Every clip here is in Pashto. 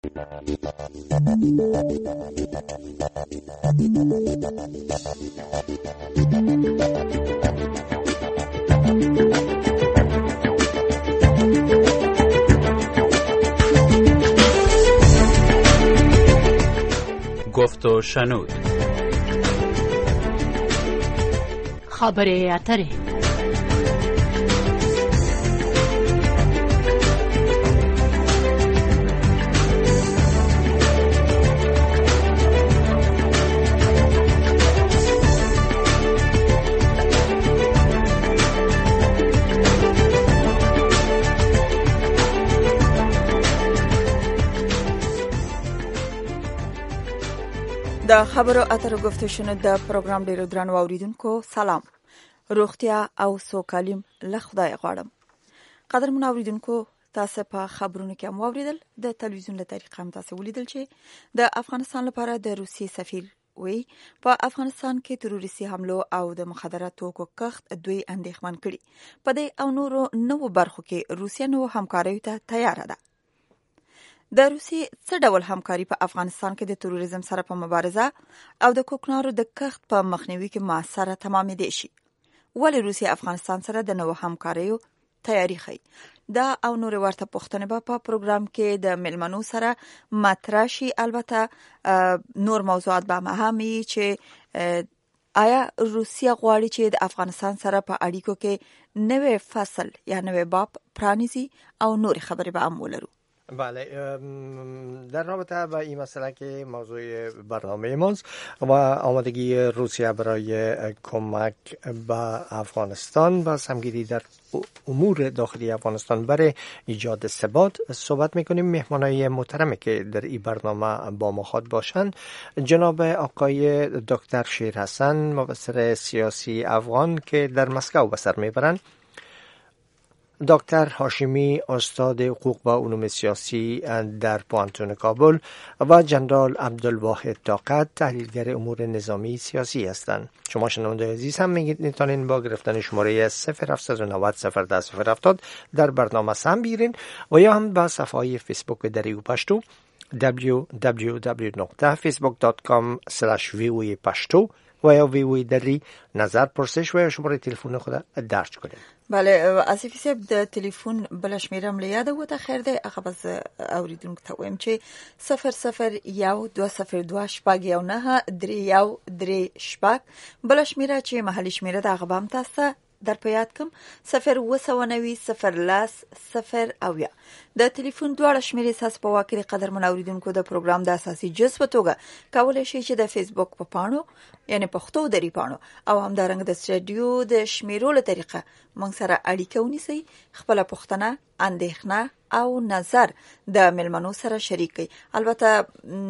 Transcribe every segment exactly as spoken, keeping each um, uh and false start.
گفت و شنود. خبره اتره. د خبرو اترو گفت و شنود د پروګرام ډیرو درنو اوریدونکو سلام. روغتیا او سوکالیم له خدای غواړم. قدرمن اوریدونکو، تاسو په خبرونو کې هم اوریدل د تلویزیون له طریقې هم تاسو ولیدل چې د افغانستان لپاره د روسیې سفیر وی په افغانستان کې تروریستي حملو او د مخدراتو توکو کښت دوی اندېښمن کړي. په دې او نورو نوو برخو کې روسیه نو همکاري ته تیار ده. د روسیې څه ډول همکاري په افغانستان کې د تروریزم سره په مبارزه او د کوکنارو د کښت په مخنیوي کې موثره تمامېدای شي؟ ولې روسیه افغانستان سره د نوو همکاریو تیاری ښیي؟ دا او نور ورته پوښتنې به په پروګرام کې د مېلمنو سره مطرح شي. البته نور موضوعات به هم وي چې آیا روسیه غواړي چې د افغانستان سره په اړیکو کې نوې فصل یا نوې باب پرانیزي او نور خبرې به هم ولرو. بله، در رابطه با این مسئله که موضوع برنامه ماست و آمادگی روسیه برای کمک به افغانستان و سمگیری در امور داخلی افغانستان برای ایجاد ثبات صحبت میکنیم. مهمانای محترمی که در این برنامه با ما خواهد باشند جناب آقای دکتر شیر حسن، مبصر سیاسی افغان که در مسکو به سر میبرند، دکتر هاشمی، استاد حقوق و علوم سیاسی در پانتون کابل و جنرال عبدالواحد طاقت، تحلیلگر امور نظامی سیاسی هستند. شما شنونده عزیز هم میتونین با گرفتن شماره صفر هفت نه صفر صفر ده صفر هفتاد در برنامه سهم بگیرین و یا هم با صفحه های فیسبوک دریو پشتو دبلیو دبلیو دبلیو دات فیسبوک دات کام اسلش وی او پشتو و یا وی او دری نظر پرسش و یا شماره تلفن خود درج کنید. بله، اسفی صاحب د تلیفون بل شمیرم لیاد وته خیر دی. هغه بس اوریدونکو ته وایم چې صفر صفر یو دو صفر دو شپږ یو نه درې یو درې شپږ. بل شمیره چې محلي شمیره د هغه به هم تاسو در پیاد کم صفر و سو نوي صفر لاس صفر اویا. د تلیفون دواړه شمیرې ساس په واقع قدرمن اوریدونکو د پروګرام د اساسي جز په توګه کولای شي چې د فیسبوک په پاڼو یعنی پښتو دری پاڼو او هم دارنګ د سټډیو د شمیرو له طریقه موږ سره اړیکه ونیسئ. خپل پوښتنه، اندېښنه او نظر د ملمنو سره شریک کړئ. البته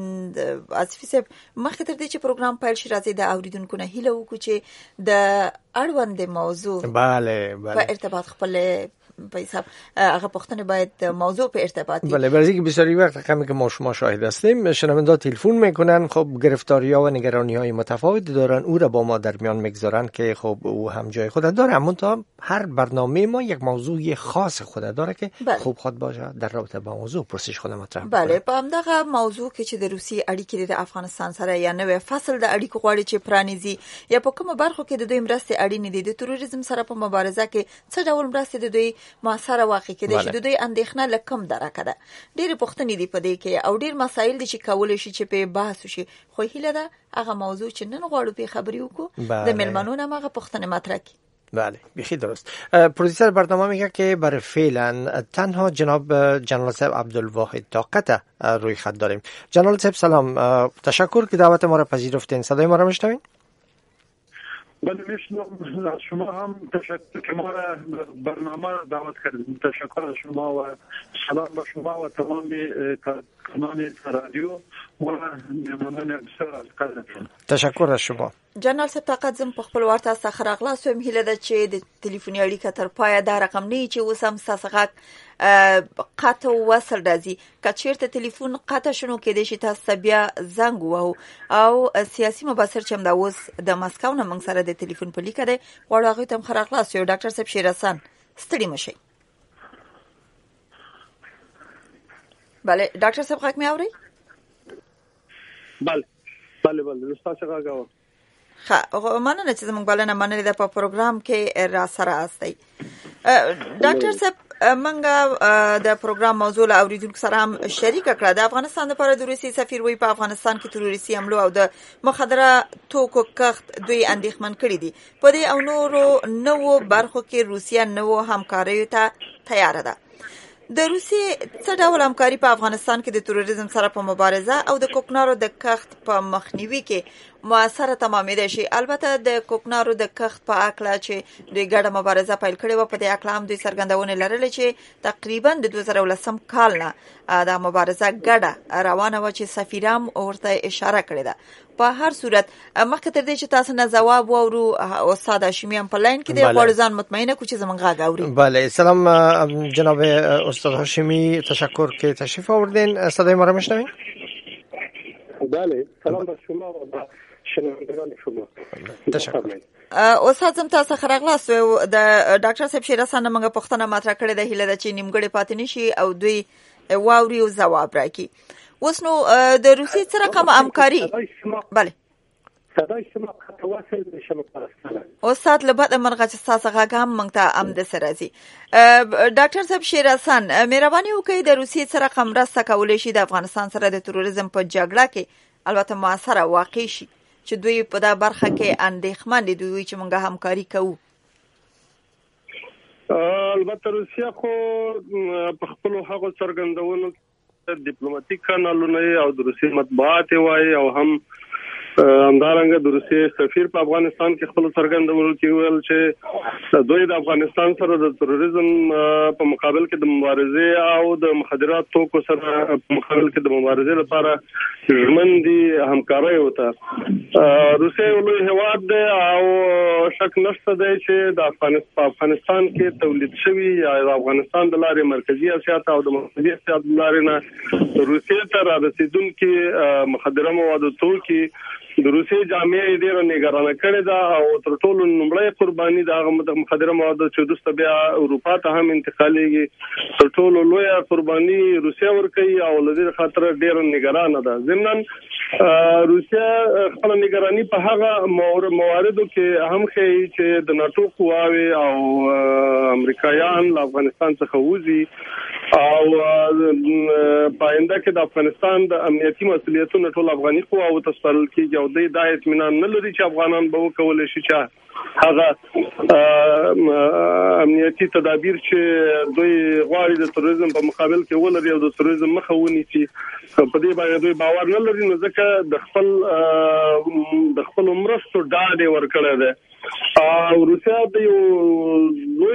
اسفی صاحب مخکې تر دې چې پروګرام پیل شي راځي د اوریدونکو نه هیله وکړو چې د اړوند موضوع بله بله په ارتباط خپل په حساب هغه پوښتنه باید موضوع په ارتباطی بله. برای که بسیاری وقت رقمی که ما شما شاهد هستیم شنونده تلفن میکنن، خب گرفتاری ها و نگرانی های متفاوت دارن، او را با ما در میان میگذارن که خب او هم جای خود داره، اما تا هر برنامه ما یک موضوع خاص خود داره که بله. خوب خود باشه در رابطه با موضوع پرسش خود مطرح بله بکنه. په همدغه موضوع کې چې د روسي اړیکې د افغانستان سره یا نوې فصل د اړیکو غواړي چې پرانیزي یا په کومه برخو کې د دوی مرستې اړینې دي، د تروریزم سره په مبارزه کې څه ډول مرستې د دوی موثره واقع کېدای شي، د دوی اندېښنه له کوم درکه ده. ډېرې پوښتنې دي په دې کې او ډېر مسایل دي چې کولای شي چې په بحث وشي. خو هیله ده هغه موضوع چې نن غواړو په خبرې وکړو د ملمنو نه هغه پوښتنې مطرح کړي. بله، بخیر درست. پرودوسر برنامه میگه که برای فعلا تنها جناب جنرال صاحب عبدالواحد طاقت روی خط داریم. جنرال صاحب سلام، تشکر که دعوت ما را پذیرفتین. صدای ما را میشنوین؟ بله میشنوم. از شما هم تشکر که ما را برنامه دعوت کردید. تشکر از شما و سلام به شما و تمام کارکنان رادیو و مهمانان بسیار از قدرتون. تشکر از شما. جنرال صاحب طاقت زم په خپل ورته څخه راغلاس هم هیله ده چې د ټلیفوني اړیکه تر پایه دا رقم نه چې اوس هم ستاسو غږ قطع وصل راځي. که چیرته ټلیفون قطع شنو کېدای شي تاسو بیا زنګ ووهو او سیاسي مبصر چې هم دا اوس د مسکو نه موږ سره د ټلیفون په لیکه دی غواړو هغوی ته هم ښه راغلاست یو. ډاکټر صاحب شیر حسن ستړي مه شئ. بله ډاکټر صاحب غږ مې اوري؟ بله بله بله لستا څنګه غواړم. ښه مننه چې زموږ بلنه منلې ده په پروګرام کې را سره استئ. ډاکټر صاحب منګه د پروګرام موضوع له اوریدونکو سره هم شریک کړه. د افغانستان لپاره د روسي سفیر وی په افغانستان کې تروریستي حملو او د مخدره توکو کښت دوی اندېښمن کړي دي. په دې او نورو نوو برخو کې روسیه نوو همکاریو ته تیار ده. د روسي څه ډول همکاري په افغانستان کې د تروریزم سره په مبارزه او د کوکنارو د کښت په مخنیوي کې موثره تمامېدای شي؟ البته د کوکنارو د کښت په اړه چې دوی ګډه مبارزه پیل کړې و، په دې اړه هم دوی څرګندونه لرله چې تقریبا د دوه زره ولسم کال نه دا مبارزه ګډه روانه و چې سفیرام ورته اشاره کړې ده. په هر صورت مخکې تر دې چې تاسو نه جواب وورو استاد هاشمی هم په لاین کې دی، غواړو ځان مطمئنه کړو چې زمونږ غږ اوري. بله سلام جناب استاد هاشمی، تشکر که تشریف آوردین. صدای ما را میشنوین؟ بله سلام بر شما و با شنوندگان شما. تشکر. استاد زم تاسو خراغلاس و د ډاکټر صاحب شیراسان موږ پښتنه مطرح کړې ده، هیله ده چې نیمګړی پاتې نشي او دوی واوري او جواب راکړي. اوس نو د روسي سره کوم همکاري؟ بله صدای شما خطواسل بشم پرستانه. استاد لبد مرغه چې تاسو غږ هم موږ ته ام د سره راځي. ډاکټر صاحب شیراسان مهرباني وکړئ د روسي سره کوم مرسته کولای شي د افغانستان سره د تروریزم په جګړه کې البته موثره واقع شي چې دوی په دا برخه کې اندېښمن دي دوی چې موږ همکاري کوو؟ البته روسیا خو په خپل هغه څرګندونو ډیپلوماټیک کانالونه او د روسي مطبوعات وایي او هم همدارنګه د روسي سفیر په افغانستان کې خپل څرګندونو کې ویل چې دوی د افغانستان سره د تروریزم په مقابل کې د مبارزې او د مخدرات توکو سره په مقابل کې د مبارزې لپاره ژمن دي همکاري وته. روسي ولې هواد دی او شک نشته دی چې د افغانستان کې تولید شوی یا د افغانستان د لارې مرکزی اسیا او د مرکزی اسیا د لارې نه روسي ته را رسیدونکي مخدره مواد توکي د روسي جامعې ډېر نگرانه کړې ده او تر ټولو لومړی قرباني د هغه مخدره مواد چې دوسته بیا اروپا ته هم انتقالېږي تر ټولو لویه قرباني روسیا ورکوي او له دې خاطر ډېر نگرانه ده. ضمن روسیا خپل نگراني په هغه مواردو کې هم ښیي چې د ناتو قواوې او امریکایان له افغانستان څخه وځي او پاینده کې د افغانستان د امنیتي مسؤلیتونو ټول افغاني قواو ته سپارل کېږي او د دا اطمینان نه لري چې افغانان به وکولای شي چې هغه امنیتي تدابیر چې دوی غواړي د تروریزم په مقابل کې ولري او د تروریزم مخه ونیسي په دې باندې دوی باور نه لري، نو ځکه د خپل د خپل مرستو ډاډ ورکړی دی. او روسیا د یو لوی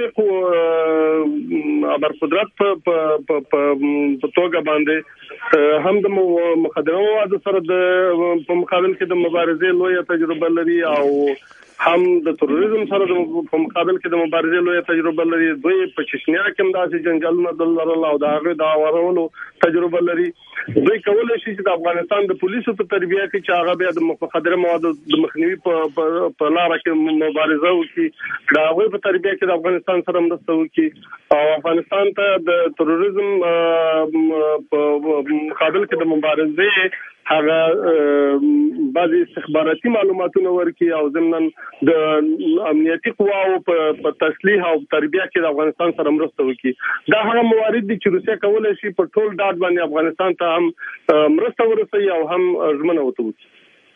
ابر قدرت په توګه باندې هم د مخدره موادو سره د په مقابل کې د مبارزې لویه تجربه لري او هم د تروریزم سره په مقابل کې د مبارزې لویه تجربه لري. دوی په چشنیا کې هم داسې جنجالونه درلودل او د هغه د اورولو تجربه لري. دوی کولای شي چې د افغانستان د پولیسو په تربیه کې چې هغه بیا د مخدره موادو د مخنیوي په لاره کې مبارزه وکړي، دا هغه په تربیه کې د افغانستان سره مرسته وکړي او افغانستان ته د تروریزم په مقابل کې د مبارزې هغه بعضي استخباراتي معلوماتونه ورکړي او ضمن د امنیتي قواو په تسلیح او تربیه کې د افغانستان سره مرسته وکړي. دا هغه موارد دي چې روسیا کولای شي په ټول ډاډ باندې افغانستان ته هم مرسته ورسوي او هم ژمنه وته وکړي.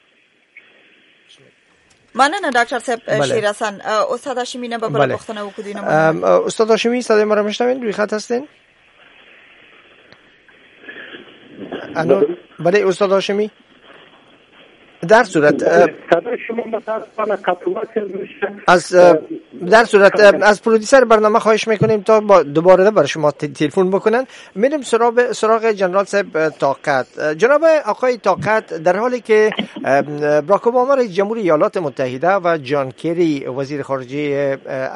مننه ډاکټر صاحب شیراسان. استاد هاشمی نه به بل پوښتنه وکړو. استاد هاشمی صدای ما را میشنوین؟ روی خط هستین؟ الو بله استاد هاشمی در صورت از در صورت از پرودیسر برنامه خواهش میکنیم تا دوباره بر شما تلفن بکنن. میریم سراغ سراغ جنرال صاحب طاقت. جناب آقای طاقت، در حالی که باراک اوباما رئیس جمهور ایالات متحده و جان کری وزیر خارجه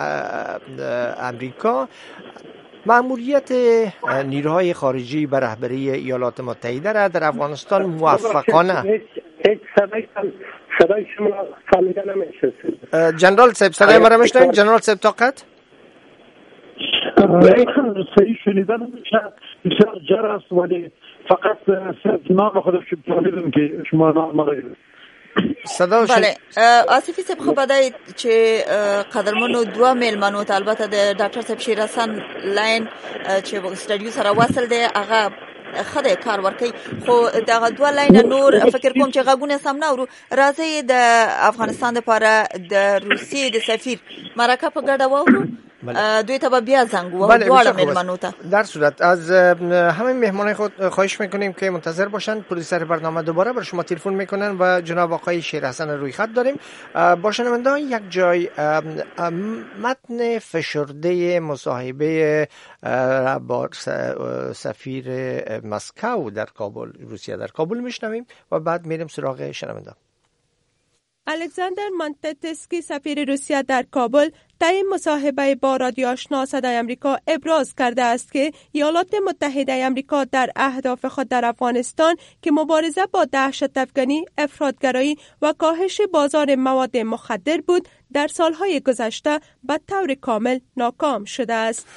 امریکا مأموریت نیروهای خارجی به رهبری ایالات متحده را در افغانستان موفقانه صدای جنرال صاحب صدای ما را میشنوید؟ جنرال صاحب طاقت صحیح شنیدن میشه بسیار جر است، ولی فقط نام خودش می‌دونم که شما نام ندارید. صدا بله آصفی صاحب خو بدای چې قدرمنو دوه میلمنو ته البته د ډاکټر صاحب شیر حسن لاین چې په سټډیو سره وصل دی هغه خدای کار ورکي، خو دا دوه لاین نور فکر کوم چې غوونه سم نه ورو راځي د افغانستان لپاره د روسیې د سفیر مرکه په ګډه وورو دوی ته بیا زنگ و واړه میلمنو ته. در صورت از همه مهمانای خود خواهش میکنیم که منتظر باشن، پروډوسر برنامه دوباره بر شما تلفن میکنن و جناب آقای شیر حسن روی خط داریم. با شنوندگان یک جای متن فشرده مصاحبه با سفیر مسکو در کابل، روسیه در کابل میشنویم و بعد میریم سراغ شنوندگان. الکساندر مانتتسکی سفیر روسیه در کابل طی مصاحبه با رادیو آشنا صدای آمریکا ابراز کرده است که ایالات متحده آمریکا در اهداف خود در افغانستان که مبارزه با دهشت افغانی، افراطگرایی و کاهش بازار مواد مخدر بود، در سالهای گذشته به طور کامل ناکام شده است.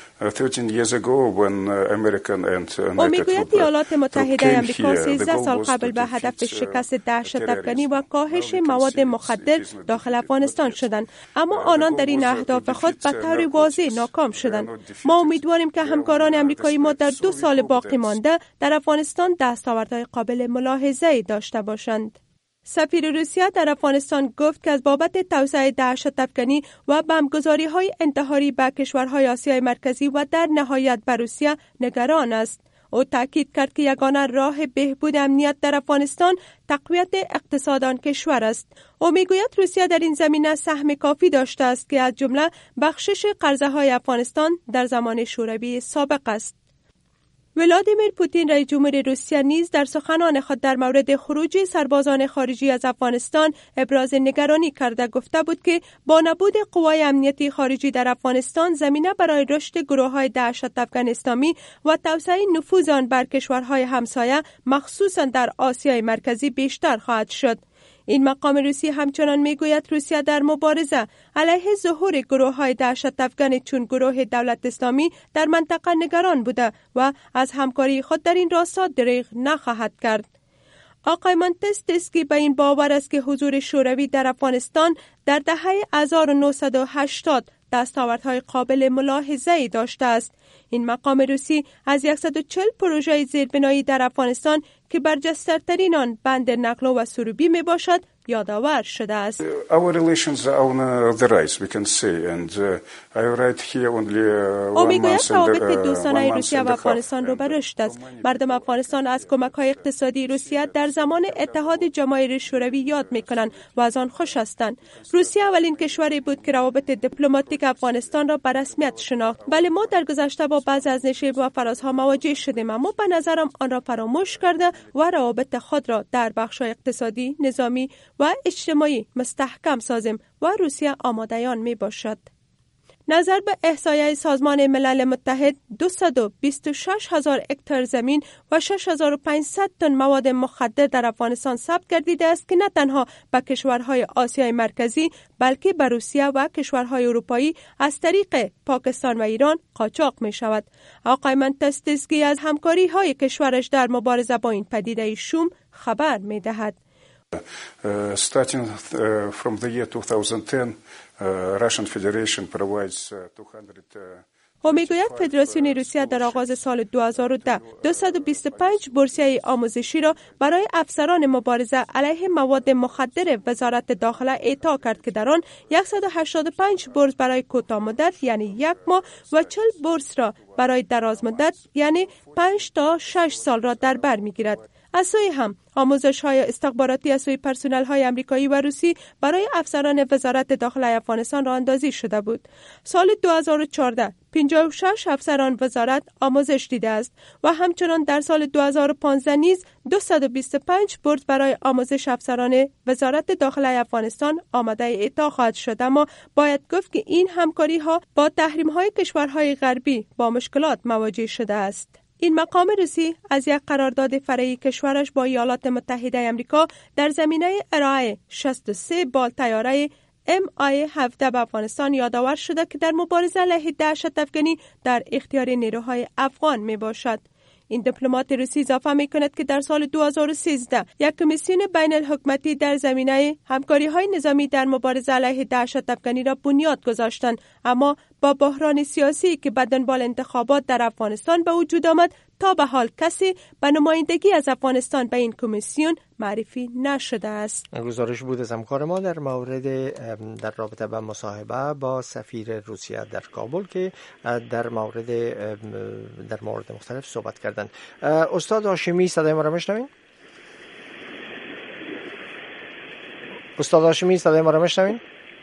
او میگوید ایالات متحده آمریکا سیزده سال قبل به هدف شکست دهشت افغانی و کاهش مواد مخدر داخل افغانستان شدند، اما آنان در این اهداف خود به طور واضح ناکام شدند. ما امیدواریم که همکاران آمریکایی ما در دو سال باقی مانده در افغانستان دستاوردهای قابل ملاحظه داشته باشند. سفیر روسیه در افغانستان گفت که از بابت توسعه دهشت افغانی و بمبگذاری‌های انتحاری به کشورهای آسیای مرکزی و در نهایت به روسیه نگران است. او تاکید کرد که یگانه راه بهبود امنیت در افغانستان تقویت اقتصاد آن کشور است. او میگوید روسیه در این زمینه سهم کافی داشته است که از جمله بخشش قرضه‌های افغانستان در زمان شوروی سابق است. ولادیمیر پوتین رئیس جمهور روسیه نیز در سخنان خود در مورد خروج سربازان خارجی از افغانستان ابراز نگرانی کرده گفته بود که با نبود قوای امنیتی خارجی در افغانستان زمینه برای رشد گروه‌های دهشت افغان اسلامی و توسعه نفوذ آن بر کشورهای همسایه مخصوصا در آسیای مرکزی بیشتر خواهد شد. این مقام روسی همچنان میگوید روسیه در مبارزه علیه ظهور گروه‌های دهشت افغان چون گروه دولت اسلامی در منطقه نگران بوده و از همکاری خود در این راستا دریغ نخواهد کرد. آقای مانتتسکی به این باور است که حضور شوروی در افغانستان در دهه هزار و نهصد و هشتاد دستاوردهای قابل ملاحظه‌ای داشته است. این مقام روسی از صد و چهل پروژه زیربنایی در افغانستان که برجسته‌ترین آن بند نقل و سروبی می باشد یادآور شده است. او میگوید روابط دوستانه روسیه و افغانستان رو به رشد است. مردم افغانستان از کمک‌های اقتصادی روسیه در زمان اتحاد جماهیر شوروی یاد می‌کنند و از آن خوش هستند. روسیه اولین کشوری بود که روابط دیپلماتیک افغانستان را به رسمیت شناخت. ولی ما در گذشته با بعضی از نشیب و فرازها مواجه شدیم، اما به نظرم آن را فراموش کرده و روابط خود را در بخش‌های اقتصادی، نظامی و اجتماعی مستحکم سازیم و روسیه آماده آن می باشد. نظر به احصایه سازمان ملل متحد دویست و بیست و شش هزار هکتار زمین و شش هزار و پانصد تن مواد مخدر در افغانستان ثبت گردیده است که نه تنها به کشورهای آسیای مرکزی بلکه به روسیه و کشورهای اروپایی از طریق پاکستان و ایران قاچاق می شود. آقای مانتتسکی از همکاری های کشورش در مبارزه با این پدیده شوم خبر می دهد. Uh, starting uh, from the year twenty ten, uh, Russian Federation provides uh, two hundred uh, او میگوید فدراسیون روسیه در آغاز سال دو هزار و ده دویست و بیست و پنج بورسیه آموزشی را برای افسران مبارزه علیه مواد مخدر وزارت داخله اعطا کرد که در آن صد و هشتاد و پنج بورس برای کوتاه مدت یعنی یک ماه و چهل بورس را برای دراز مدت یعنی پنج تا شش سال را در بر میگیرد. از سوی هم آموزش‌های استخباراتی از سوی پرسنل‌های آمریکایی و روسی برای افسران وزارت داخله افغانستان راه اندازی شده بود. سال دو هزار و چهارده پنجاه و شش افسران وزارت آموزش دیده است و همچنان در سال دو هزار و پانزده نیز دویست و بیست و پنج بورس برای آموزش افسران وزارت داخله افغانستان آماده اعطا خواهد شد، اما باید گفت که این همکاری‌ها با تحریم‌های کشورهای غربی با مشکلات مواجه شده است. این مقام روسی از یک قرارداد فرعی کشورش با ایالات متحده آمریکا در زمینه ارائه شصت و سه بال طیاره ام آی هفده به افغانستان یادآور شده که در مبارزه علیه دهشت افکنی در اختیار نیروهای افغان می باشد. این دیپلمات روسی اضافه می کند که در سال دو هزار و سیزده یک کمیسیون بین الحکومتی در زمینه همکاری های نظامی در مبارزه علیه دهشت افکنی را بنیاد گذاشتند، اما با بحران سیاسی که به دنبال انتخابات در افغانستان به وجود آمد تا به حال کسی به نمایندگی از افغانستان به این کمیسیون معرفی نشده است. گزارش بود از همکار ما در مورد در رابطه با مصاحبه با سفیر روسیه در کابل که در مورد در مورد مختلف صحبت کردند. استاد هاشمی صدای ما را میشنوین؟ استاد هاشمی صدای ما را میشنوین؟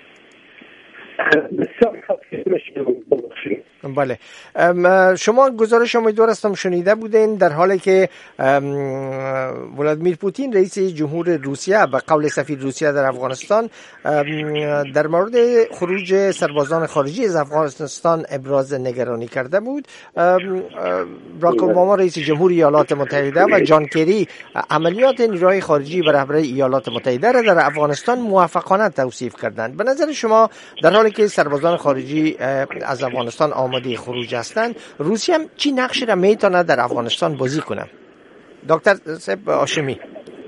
بله، شما گزارش امیدوار هستم شنیده بودین در حالی که ولادیمیر پوتین رئیس جمهور روسیه به قول سفیر روسیه در افغانستان در مورد خروج سربازان خارجی از افغانستان ابراز نگرانی کرده بود. باراک اوباما رئیس جمهور ایالات متحده و جان کری عملیات نیروهای خارجی به رهبری ایالات متحده را در افغانستان موفقانه توصیف کردند. به نظر شما در حالی که سربازان خارجی از افغانستان آماده خروج هستند، روسیه هم چی نقشی را میتونه در افغانستان بازی کنه؟ دکتر صاحب هاشمی.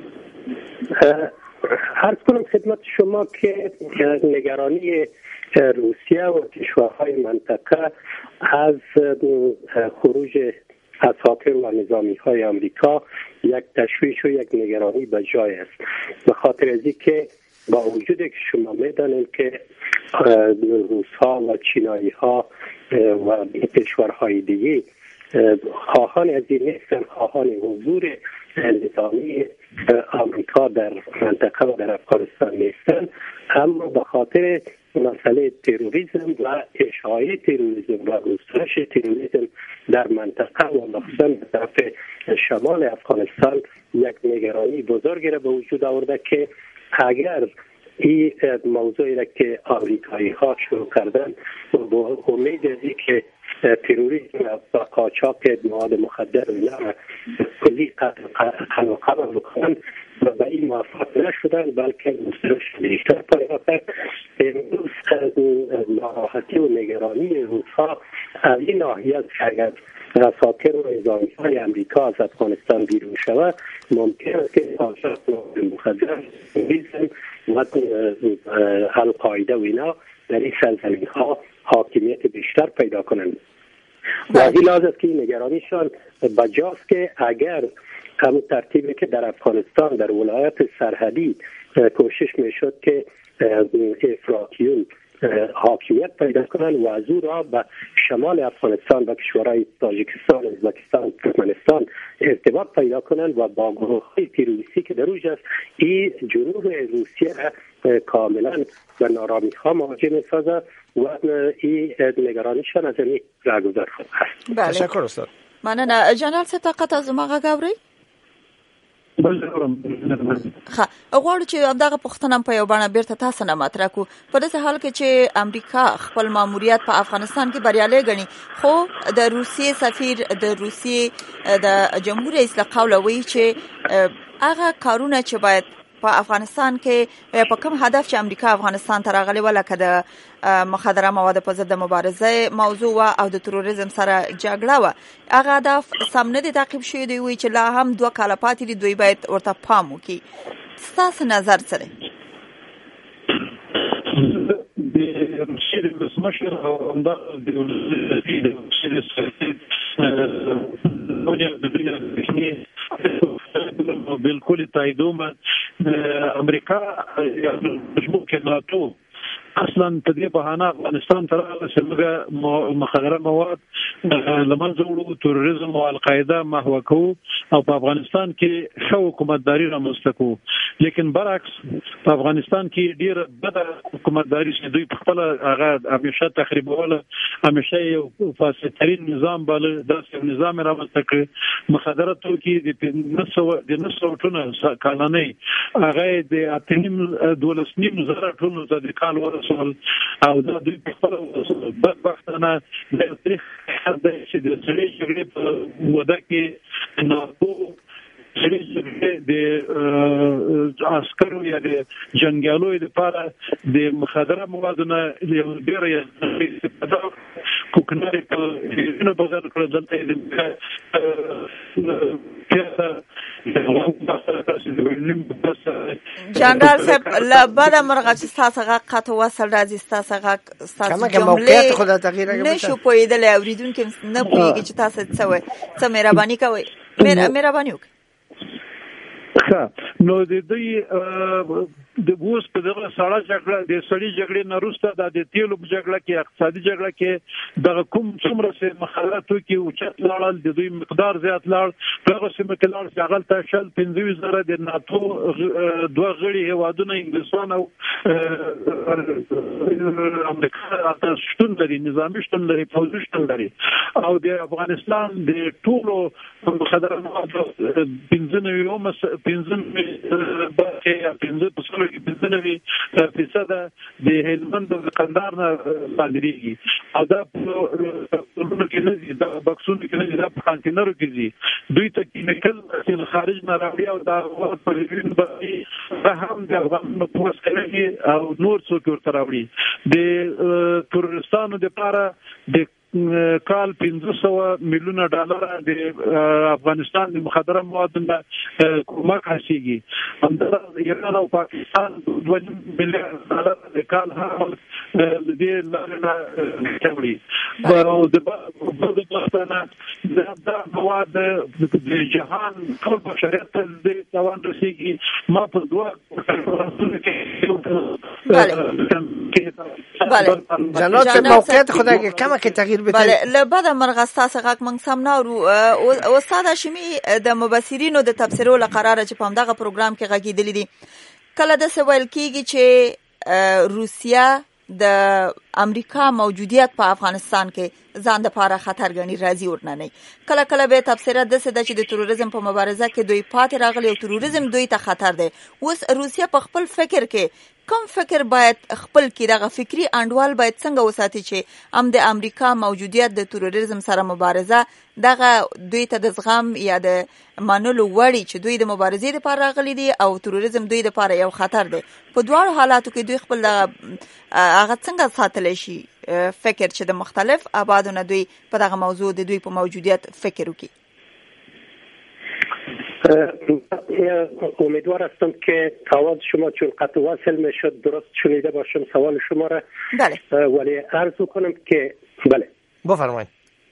عرض کنم خدمت شما که نگرانی روسیه و کشورهای منطقه از خروج اساطیر و نظامی های امریکا یک تشویش و یک نگرانی به جای است، به خاطر از اینکه با وجودی که شما میدانید که روس ها و چینایی ها و کشورهای دیگه خواهان از این نیستن، خواهان حضور نظامی آمریکا در منطقه و در افغانستان نیستن، اما به خاطر مسئله تروریسم و اشاعه تروریسم و گسترش تروریسم در منطقه و مخصوصا به طرف شمال افغانستان یک نگرانی بزرگی را به وجود آورده که اگر این موضوعی را که آمریکایی ها شروع کردن با امید از که تروریسم و قاچاق مواد مخدر و کلی قتل و قتل بکنن و به این موفق نشدن، بلکه گسترش بیشتر پیدا کرد. امروز ناراحتی و نگرانی روس‌ها از این ناحیه است که اگر اساطیر و نظامی های امریکا از افغانستان بیرون شود ممکن است که قاچاق مواد مخدر و القاعده و اینا در این سرزمین ها حاکمیت بیشتر پیدا کنند. و این لازم است که این نگرانیشان بجاست که اگر همون ترتیبی که در افغانستان در ولایات سرحدی کوشش میشد که افراطیون حاکمیت پیدا کنند و از او را به شمال افغانستان و کشورهای تاجیکستان، ازبکستان، ترکمنستان ارتباط پیدا کنند و با گروه‌های تروریستی که در اوج است، این جنوب روسیه را کاملا به نارامی‌ها مواجه می‌سازد و این نگرانیشان از این راگذر خواهد است. بله. تشکر استاد. مننه. جنرال صاحب طاقت از ما غاوري ښه غواړو چې دغه پوښتنه په یو بڼه بیرته تاسو نه مطرح کړو. په داسې حال کې چې امریکا خپل ماموریت په افغانستان کې بریالي ګڼي، خو د روسیې سفیر د روسیې د جمهور رئیس له قوله وایي چې هغه کارونه چې باید په افغانستان کې په کوم هدف چې امریکا افغانستان ته راغلی و، لکه د مخدره مواد په ضد د مبارزه موضوع و او د تروریزم سره جګړه و، هغه هدف سم نه دي تعقیب شوی دی، وایي چې لا هم دوه کاله پاتې دي، دوی باید ورته پام وکړي. ستاسو نظر څه دی؟ د روسیې د ولسمشر او همدغه د روسیې د بالکل تاییدوم امریکا مجموع کې ناتو اصلا په دې بهانه افغانستان ته راغله چې موږ مخدره مواد لمنځه وړو، تروریزم او القاعده محو کوو او په افغانستان کې ښه حکومتداري رامنځته کوو. لیکن برعکس په افغانستان کې ډېره بده حکومتداري چې دوی په خپله هغه همیشه تخریبوله، همیشه یو فاسدترین نظام باله، داسې نظام یې رامنځته کړی. مخدره توکي د نه سوه ټنه کالنۍ هغه د اته نیم دولس نیم زره ټنو ته د کال ورسول او دا دوی په خپله بدبختانه د تاریخ حد دی چې د سړې جګړې په موده کې ناتو د عسکرو یا د جنگیالو لپاره د مخدره موادونو یو ډېر استفاده کوکناري په بازار کې دلته د جنرال صاحب لا بعد مرغه چې تاسو غا قطه وصل راځي تاسو غا تاسو موقعیت خود تغییر کوي نشو پویدل اوریدونکو نه پویږي چې تاسو څه وای څه مهرباني کوي مهرباني وکړئ نو د دې د بوس په دغه سړی جګړه د سړی جګړې نه وروسته د تیلو جګړه کې اقتصادي جګړه کې د کوم څومره سه مخالفت کې او چت لاړل د دوی مقدار زیات لاړ هغه سم کې لاړ چې هغه ته شل پنځه زره د ناتو دوه غړي هوادونه انګلیسان او امریکا تاسو شتون لري نظامی شتون لري پوځي شتون لري او د افغانستان د ټولو مخدره مواد پنځه یو مس پنځه باندې پنځه کې بنځنوي فیصد د هلمند او قندهار نه صادرېږي او دا ټولونه کې نه دي دا بکسونه کې نه دي دا کانټینرو کې دي دوی ته کیمیکل چې خارج نه راوړي او دا په لګین باندې هم د افغان په وسیله او نور څوک ورته راوړي د تورستانو لپاره د کال پنځه سوه میلیونه ډالر د افغانستان د مخدره موادو نه کومک حاصلېږي همدغه ایران او پاکستان دوه میلیارډ ډالر د کال هر د دې لارې نه کوي او د پاکستان د مواد د جهان ټول بشریت ته د توان رسېږي ما په دوه جناب چه موقعیت خدا که کمه که تغییر بده بله لبعد مرغستا سغاک من سم نارو استاد هاشمی د مبصرینو د تفسیرو لقراره چې په دغه پروګرام کې غږیدلی دي کله د سوال کیږي چې روسیا د امریکا موجودیت په افغانستان کې ځان د پاره خطر غني راځي ورنه نه کله کله به تفسیرات د څه د چې د تروریزم په مبارزه کې دوی پاتې راغلي او تروریزم دوی ته خطر دی اوس روسیا په خپل فکر کې کوم فکر باید خپل کې دغه فکری انډوال باید څنګه وساتي چې هم د امریکا موجودیت د تروریزم سره مبارزه دغه دوی ته د زغم یا د منلو وړي چې دوی د مبارزې لپاره راغلي دي او تروریزم دوی لپاره یو خطر دی په دواړو حالاتو کې دوی خپل هغه څنګه ساتلی شي فکر چې د مختلف ابعادونو دوی په دغه موضوع د دوی په موجودیت فکر وکړي امیدوار هستم که آواز شما چون قطع وصل میشد درست شنیده باشم سوال شما را بله ولی عرض کنم که بله بفرمایید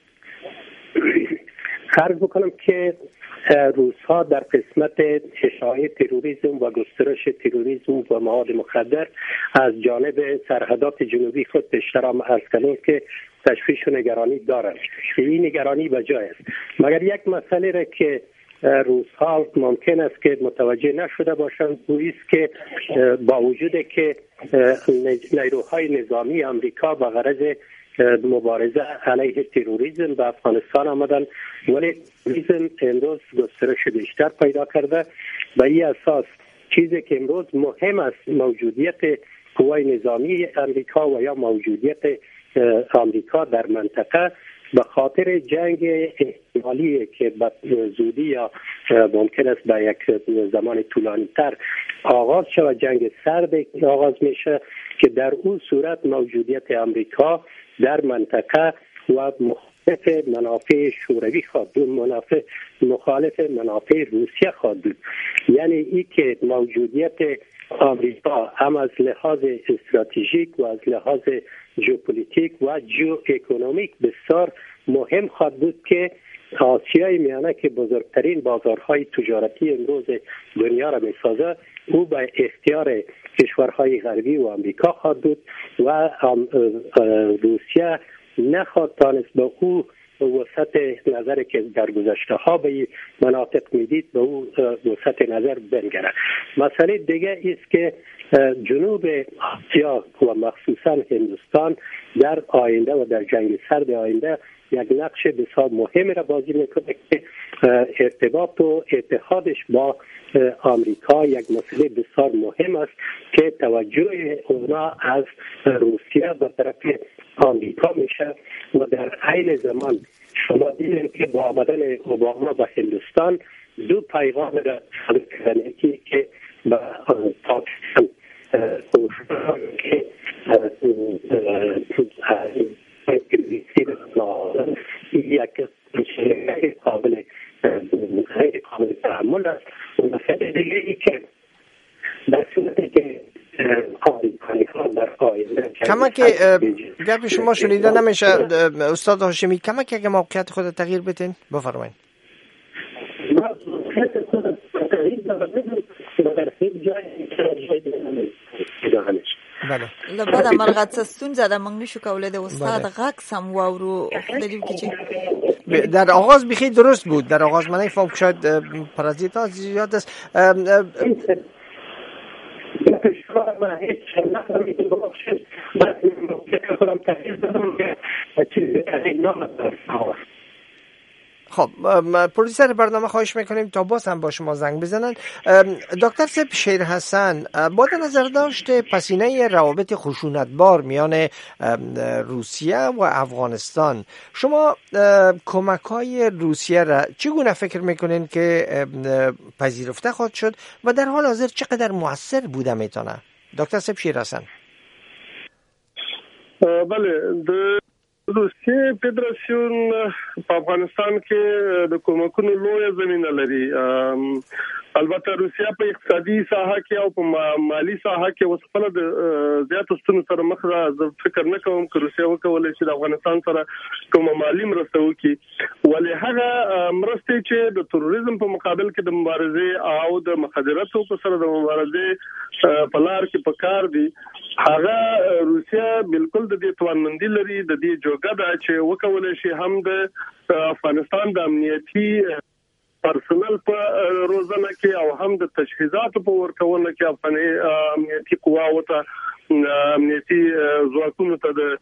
عرض کنم که روس‌ها در قسمت اشاعه تروریسم و گسترش تروریسم و مواد مخدر از جانب سرحدات جنوبی خود پیشتر عرض کردند که تشویش و نگرانی دارند. این نگرانی بجای است. مگر یک مسئله را که روس‌ها ممکن است که متوجه نشده باشند او است که با وجود که نیروهای نظامی آمریکا به غرض مبارزه علیه تروریسم به افغانستان آمدن ولی تروریسم امروز گسترش بیشتر پیدا کرده به این اساس چیزی که امروز مهم است موجودیت قوای نظامی آمریکا و یا موجودیت آمریکا در منطقه به خاطر جنگ احتمالی که به زودی یا ممکن است به یک زمان طولانی تر آغاز شود جنگ سرد آغاز میشه که در اون صورت موجودیت آمریکا در منطقه و مخالف منافع شوروی خواهد بود منافع مخالف منافع روسیه خواهد بود یعنی این که موجودیت آمریکا هم از لحاظ استراتژیک و از لحاظ ژئوپلیتیک و ژئواکونومیک بسیار مهم خواهد بود که آسیای میانه که بزرگترین بازارهای تجارتی امروز دنیا را میسازه او به اختیار کشورهای غربی و آمریکا خواهد بود و روسیه نخواهد تانست به او وسط نظر که در گذشته ها به مناطق میدید به او وسط نظر بنگره. مسئله دیگه است که جنوب آسیا و مخصوصا هندوستان در آینده و در جنگ سرد آینده یک نقش بسیار مهم را بازی میکنه که ارتباط و اتحادش با آمریکا یک مسئله بسیار مهم است که توجه اونا از روسیه به طرف آمریکا میشه و در عین زمان شما دیدین که با آمدن اوباما به هندوستان دو پیغام را کردن که با پاکستان که یک شرکت قابل غیر قابل تحمل است و مسئله دیگه ای که در صورتی که کما که گپ شما شنیده نمیشه استاد هاشمی، کما که اگه موقعیت خود تغییر بدین بفرمایید. بله لبدا مرغت ستونزه ده موږ نشو کولای د استاد غږ سم واورو دلیل کې چې در آغاز بخی درست بود، در آغاز من فهم که شاید پرازیتا زیاد است. خب پروډوسر برنامه خواهش میکنیم تا باز هم با شما زنگ بزنن. دکتر صاحب شیر حسن، با در نظر داشته پسینه روابط خشونتبار میان روسیه و افغانستان، شما کمک های روسیه را چگونه فکر میکنین که پذیرفته خواهد شد و در حال حاضر چقدر مؤثر بوده میتونه؟ دکتر صاحب شیر حسن. بله، روسیه فدراسیون په افغانستان کې د کومکونو لویه زمينه لري. البته روسیه په اقتصادي ساحه کې او په مالی ساحه کې وسپله د زیاتو ستونزو سره مخ ده. زه فکر نه کوم چې روسیه وکولای شي د افغانستان سره کوم مالی مرسته وکړي، ولې هغه مرسته چې د تروریزم په مقابل کې د مبارزې او د مخدراتو په سره د مبارزې په لار کې پکار دي، هغه روسیه بالکل د دې توانمندي لري، د دې جوګه ده چې وکولای شي هم د افغانستان د امنیتي پرسونل په روزنه کې او هم د تجهیزاتو په ورکوونه کې افغاني امنیتي قواو ته امنیتي ځواکونو ته د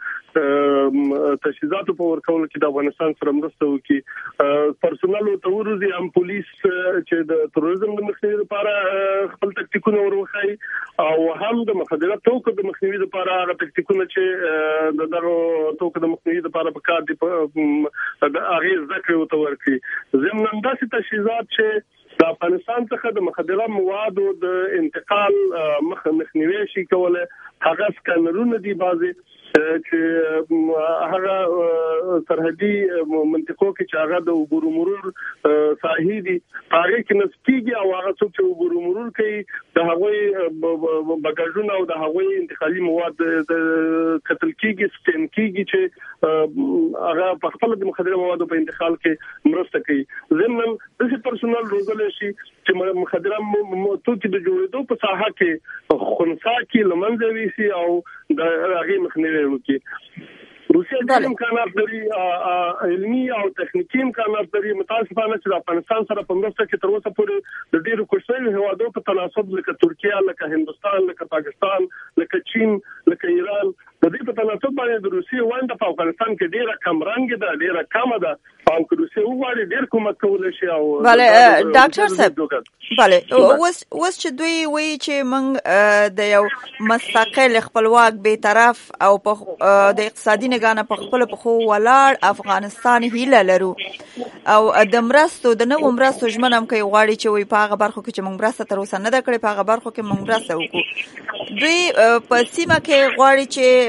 تجهیزاتو په ورکوونه کې د افغانستان سره مرسته وکړي. پرسونل او تورزي هم پولیس چې د تروریزم د مخنیوي لپاره خپل تکتیکونه ورخایي او هم د مخدرات توکو د مخنیوي لپاره هغه تکتیکونه چې د دغه توکو د مخنیوي لپاره په کار دي د هغه ذکر او تورکي زموږ داسې تجهیزات چې د افغانستان څخه د مخدرات موادو د انتقال مخ مخنیوي شي کوله. هغه سکانرونه دي بازي چې هغه سرحدي منطقو کې چې هغه د عبور مرور ساحې دي هغه کې نسبیږي او هغه څوک چې عبور مرور کوي د هغوی بګاژونه او د هغوی انتقالي مواد قتل کیږي سټین کیږي چې هغه په خپل د مخدره موادو په انتقال کې مرسته کوي. زموږ د پرسونل روزل شي چې مخدره موادو کې د جوړېدو په ساحه کې خنثی کې لمنځوي سي او د هغه مخنیوي وکړي. روسیه د امکانات لري، علمي او تخنیکی امکانات لري. متاسفانه چې د افغانستان سره په مرسته کې تر اوسه پورې د ډیرو کوششونو هوادو په تناسب لکه ترکیه، لکه هندستان، لکه پاکستان، لکه چین، لکه ایران، د دې په تناسب باندې د روسیې ونده په افغانستان کې ډیره کم رنګ ده، ډیره کم ده. او که روسیه وغواړي ډیر کومک کولای شي. او بله ډاکټر صاحب، بله اوس اوس چې دوی وایي چې موږ د یو مستقل خپلواک بی‌طرف او د اقتصادي نګانه په خپل پخو ولاړ افغانستان هیله لرو او د مرستو د نو مرستو ژمنه هم کوي غواړي چې وي په هغه برخو کې چې موږ مرسته تر اوسه نه ده کړې، په هغه برخو کې موږ مرسته وکړو. دوی په سیمه کې غواړي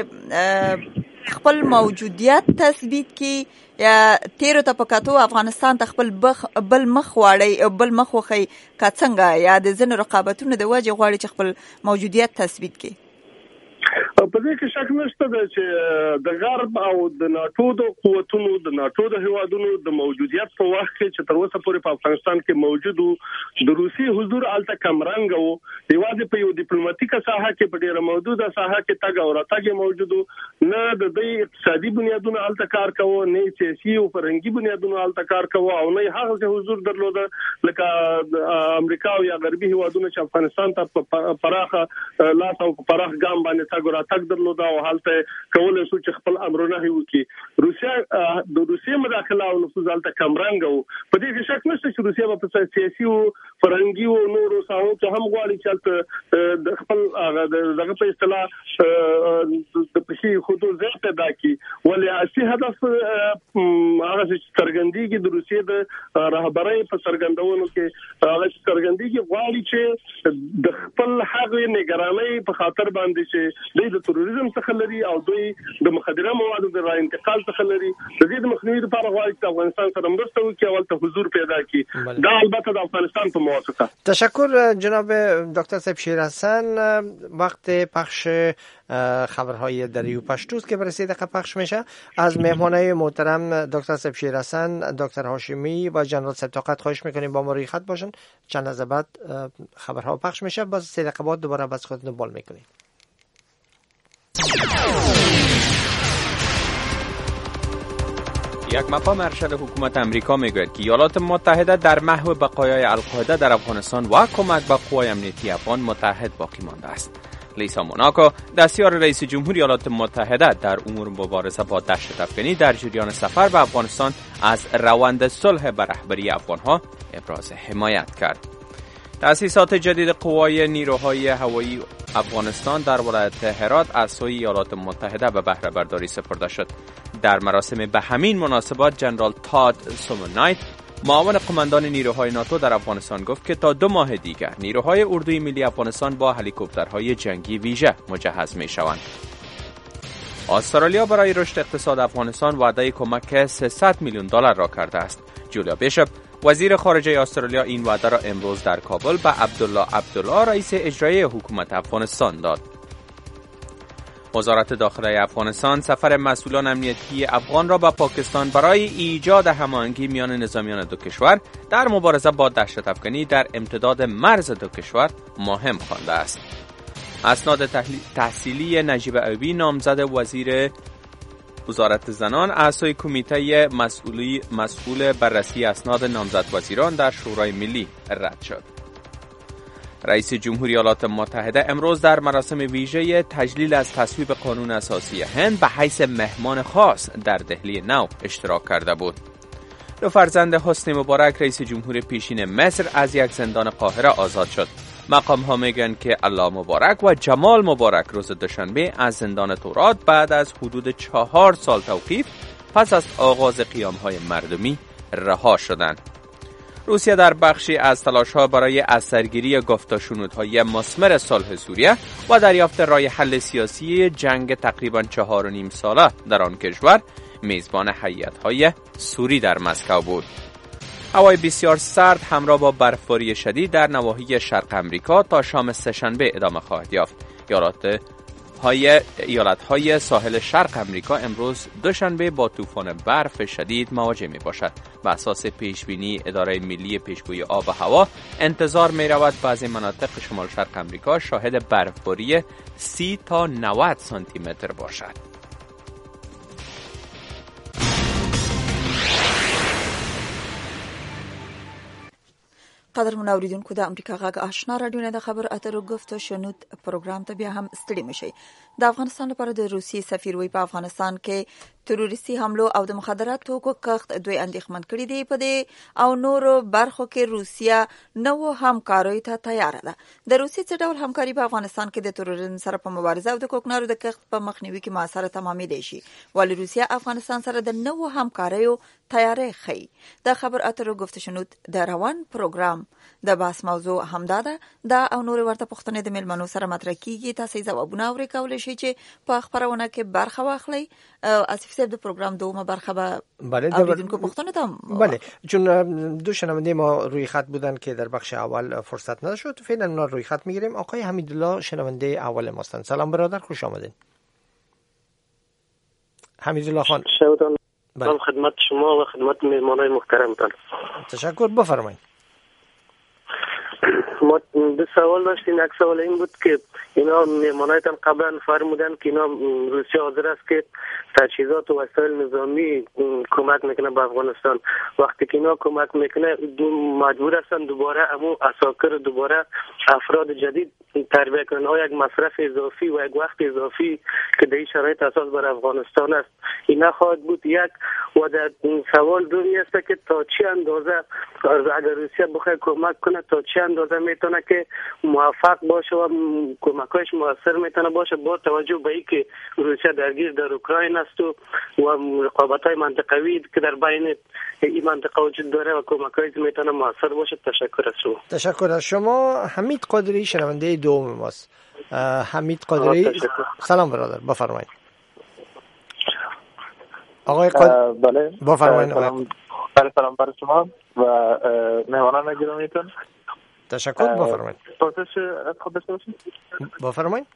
چې خپل موجودیت تثبیت کړي یا تیرو ته پکاتو افغانستان ته خپل بل مخ واړی بل مخ وخی کا څنګه یا د ځینو رقابتونو د وجه غواړي چې خپل موجودیت تثبیت کړي. په دې کې شک نشته چې د غرب او د ناتو د قوتونو د ناتو د هوادونو د موجودیت په وخت کې چې تر اوسه پورې په افغانستان کې موجود وو، د روسي حضور الته کمرنګ وو. یوازې په یو ډیپلوماټیکه ساحه کې په ډیره موجوده ساحه کې تاګ او راتګ موجود وو، نه د دې اقتصادي بنیادونو الته کار کوو، نه سیاسي او فرهنګي بنیادونو الته کار کوو، او نه هغه حضور درلوده لکه امریکا او یا غربي هوادونو چې افغانستان ته په پراخه لاس او پراخ ګام باندې تاګ او راتګ حق درلود او هلته کولای شو چې خپل امرونه وکړي. روسیا د روسیې مداخله او نفوذ هلته کمرنګ او په دې کې شک نشته چې روسیا په سیاسي او فرهنګي او نورو ساحو کې هم غواړي چې د خپل دغه په اصطلاح د پښې خودو ځای پیدا کړي. ولې اصلي هدف هغه چې څرګندېږي د روسیې د رهبرۍ په څرګندونو کې هغه چې څرګندېږي غواړي چې د خپل هغه نگرانۍ په خاطر باندې چې د تروریزم څخه لري او دوی د مخدره موادو د را انتقال څخه لري د دې مخنیوي لپاره غواړي چې افغانستان سره مرسته وکړي او ته حضور پیدا کړي. دا البته د افغانستان په موافقه. تشکر جناب دکتر صاحب شیرحسن. وقت پخش خبرهای دریو پشتوست که برای دقیقه پخش میشه. از مهمانای محترم دکتر صاحب شیرحسن، دکتر هاشمی و جنرال صاحب طاقت خواهش میکنیم با ما روی خط باشن. چند لحظه بعد خبرها پخش میشه. باز سه دقیقه بعد دوباره باز خودتون دنبال میکنیم. یک مقام ارشد حکومت امریکا میگوید که ایالات متحده در محو بقایای القاعده در افغانستان و کمک به قوای امنیتی افغان متحد باقی مانده است. لیسا موناکو، دستیار رئیس جمهور ایالات متحده در امور مبارزه با دهشت افغانی، در جریان سفر به افغانستان از روند صلح به رهبری افغانها ابراز حمایت کرد. تأسیسات جدید قوای نیروهای هوایی افغانستان در ولایت هرات از سوی ایالات متحده به بهره برداری سپرده شد. در مراسم به همین مناسبات جنرال تاد سومونایت، معاون قماندان نیروهای ناتو در افغانستان گفت که تا دو ماه دیگر نیروهای اردوی ملی افغانستان با هلیکوپترهای جنگی ویژه مجهز می شوند. استرالیا برای رشد اقتصاد افغانستان وعده کمک سیصد میلیون دلار را کرده است. جولیا بیشپ، وزیر خارجه استرالیا، این وعده را امروز در کابل به عبدالله عبدالله، رئیس اجرایی حکومت افغانستان داد. وزارت داخله افغانستان سفر مسئولان امنیتی افغان را به پاکستان برای ایجاد هماهنگی میان نظامیان دو کشور در مبارزه با دهشت افغانی در امتداد مرز دو کشور مهم خوانده است. اسناد تحصیلی نجیب ایوبی، نامزد وزیر وزارت زنان، اعضای کمیته مسئولی مسئول بررسی اسناد نامزد وزیران در شورای ملی رد شد. رئیس جمهوری ایالات متحده امروز در مراسم ویژه تجلیل از تصویب قانون اساسی هند به حیث مهمان خاص در دهلی نو اشتراک کرده بود. دو فرزند حسنی مبارک، رئیس جمهور پیشین مصر، از یک زندان قاهره آزاد شد. مقام ها میگن که الله مبارک و جمال مبارک روز دوشنبه از زندان تورات بعد از حدود چهار سال توقیف پس از آغاز قیام های مردمی رها شدند. روسیه در بخشی از تلاش‌ها برای از سرگیری گفت و شنودهای مثمر صلح سوریه و دریافت راه حل سیاسی جنگ تقریباً چهار و نیم ساله در آن کشور میزبان هیئت‌های سوری در مسکو بود. هوای بسیار سرد همراه با برفباری شدید در نواحی شرق امریکا تا شام سه‌شنبه ادامه خواهد یافت. ایالات های ایالت‌های ساحل شرق امریکا امروز دوشنبه با طوفان برف شدید مواجه می باشد. بر اساس پیشبینی اداره ملی پیشگویی آب و هوا، انتظار می رود بعضی مناطق شمال شرق امریکا شاهد برفباری سی تا نود سانتی متر باشد. قدرمن اوریدونکو د امریکا غږ آشنا رادیو نه د خبر اترو گفت و شنود پروګرام ته بیا هم ستړي مشي. د افغانستان لپاره د روسي سفیر وی په افغانستان کې تروریستي حملو او د مخدرات توکو کښت دوی اندېښمن کړي دي. په دې او نورو برخو کې روسیا نو همکارۍ ته تیار ده. د روسي څه ډول همکاري په افغانستان کې د تروریزم سره په مبارزه او د کوکنارو د کښت په مخنیوي کې موثره تمامېدای شي. ولې روسیا افغانستان سره د نو همکاریو تیاری ښیي. د خبر اترو گفت شنود د روان پروګرام د باس موضوع همدا ده. دا او نور ورته پوښتنې د ملمنو سره مطرح کیږي. تاسو ځوابونه اورئ کولای شئ چې په خبرونه کې برخه واخلئ. آصف صاحب د پروګرام دومه برخه به اوریدونکو پوښتنه ته بله، چون دو شنونده ما روی خط بودن که در بخش اول فرصت نشد، فعلا اونا روی خط میگیریم. آقای حمیدالله شنونده اول ماستن. سلام برادر، خوش آمدین. حمیدالله خان، بله. خدمت شما و خدمت میهمانای محترمتان. تشکر، بفرمایید. ما دو سوال داشتیم. یک سوال این بود که اینا مهمانایتان قبلا فرمودن که اینا روسیه حاضر است که تجهیزات و وسایل نظامی کمک میکنه به افغانستان. وقتی که اینا کمک میکنه مجبور هستن دوباره امو عساکر دوباره افراد جدید تربیه کنن. آیا یک مصرف اضافی و یک وقت اضافی که در این شرایط اساس بر افغانستان است اینا خواهد بود یک. و در سوال دومی است که تا چه اندازه اگر روسیه بخواد کمک کنه تا چه اندازه میتونه که موفق باشه و کمکایش موثر میتونه باشه با توجه به اینکه روسیه درگیر در اوکراین است و و رقابت‌های منطقوی که در بین این منطقه وجود داره و کمکایش میتونه موثر باشه. تشکر از شما. تشکر از شما. حمید قادری شنونده دوم ماست. حمید قادری سلام برادر، بفرمایید. آقای قادری بله بفرمایید. بله سلام بر شما و مهمانان گرامیتون. تشکر. بفرمایید. پرسش خود داشته باشید. بفرمایید.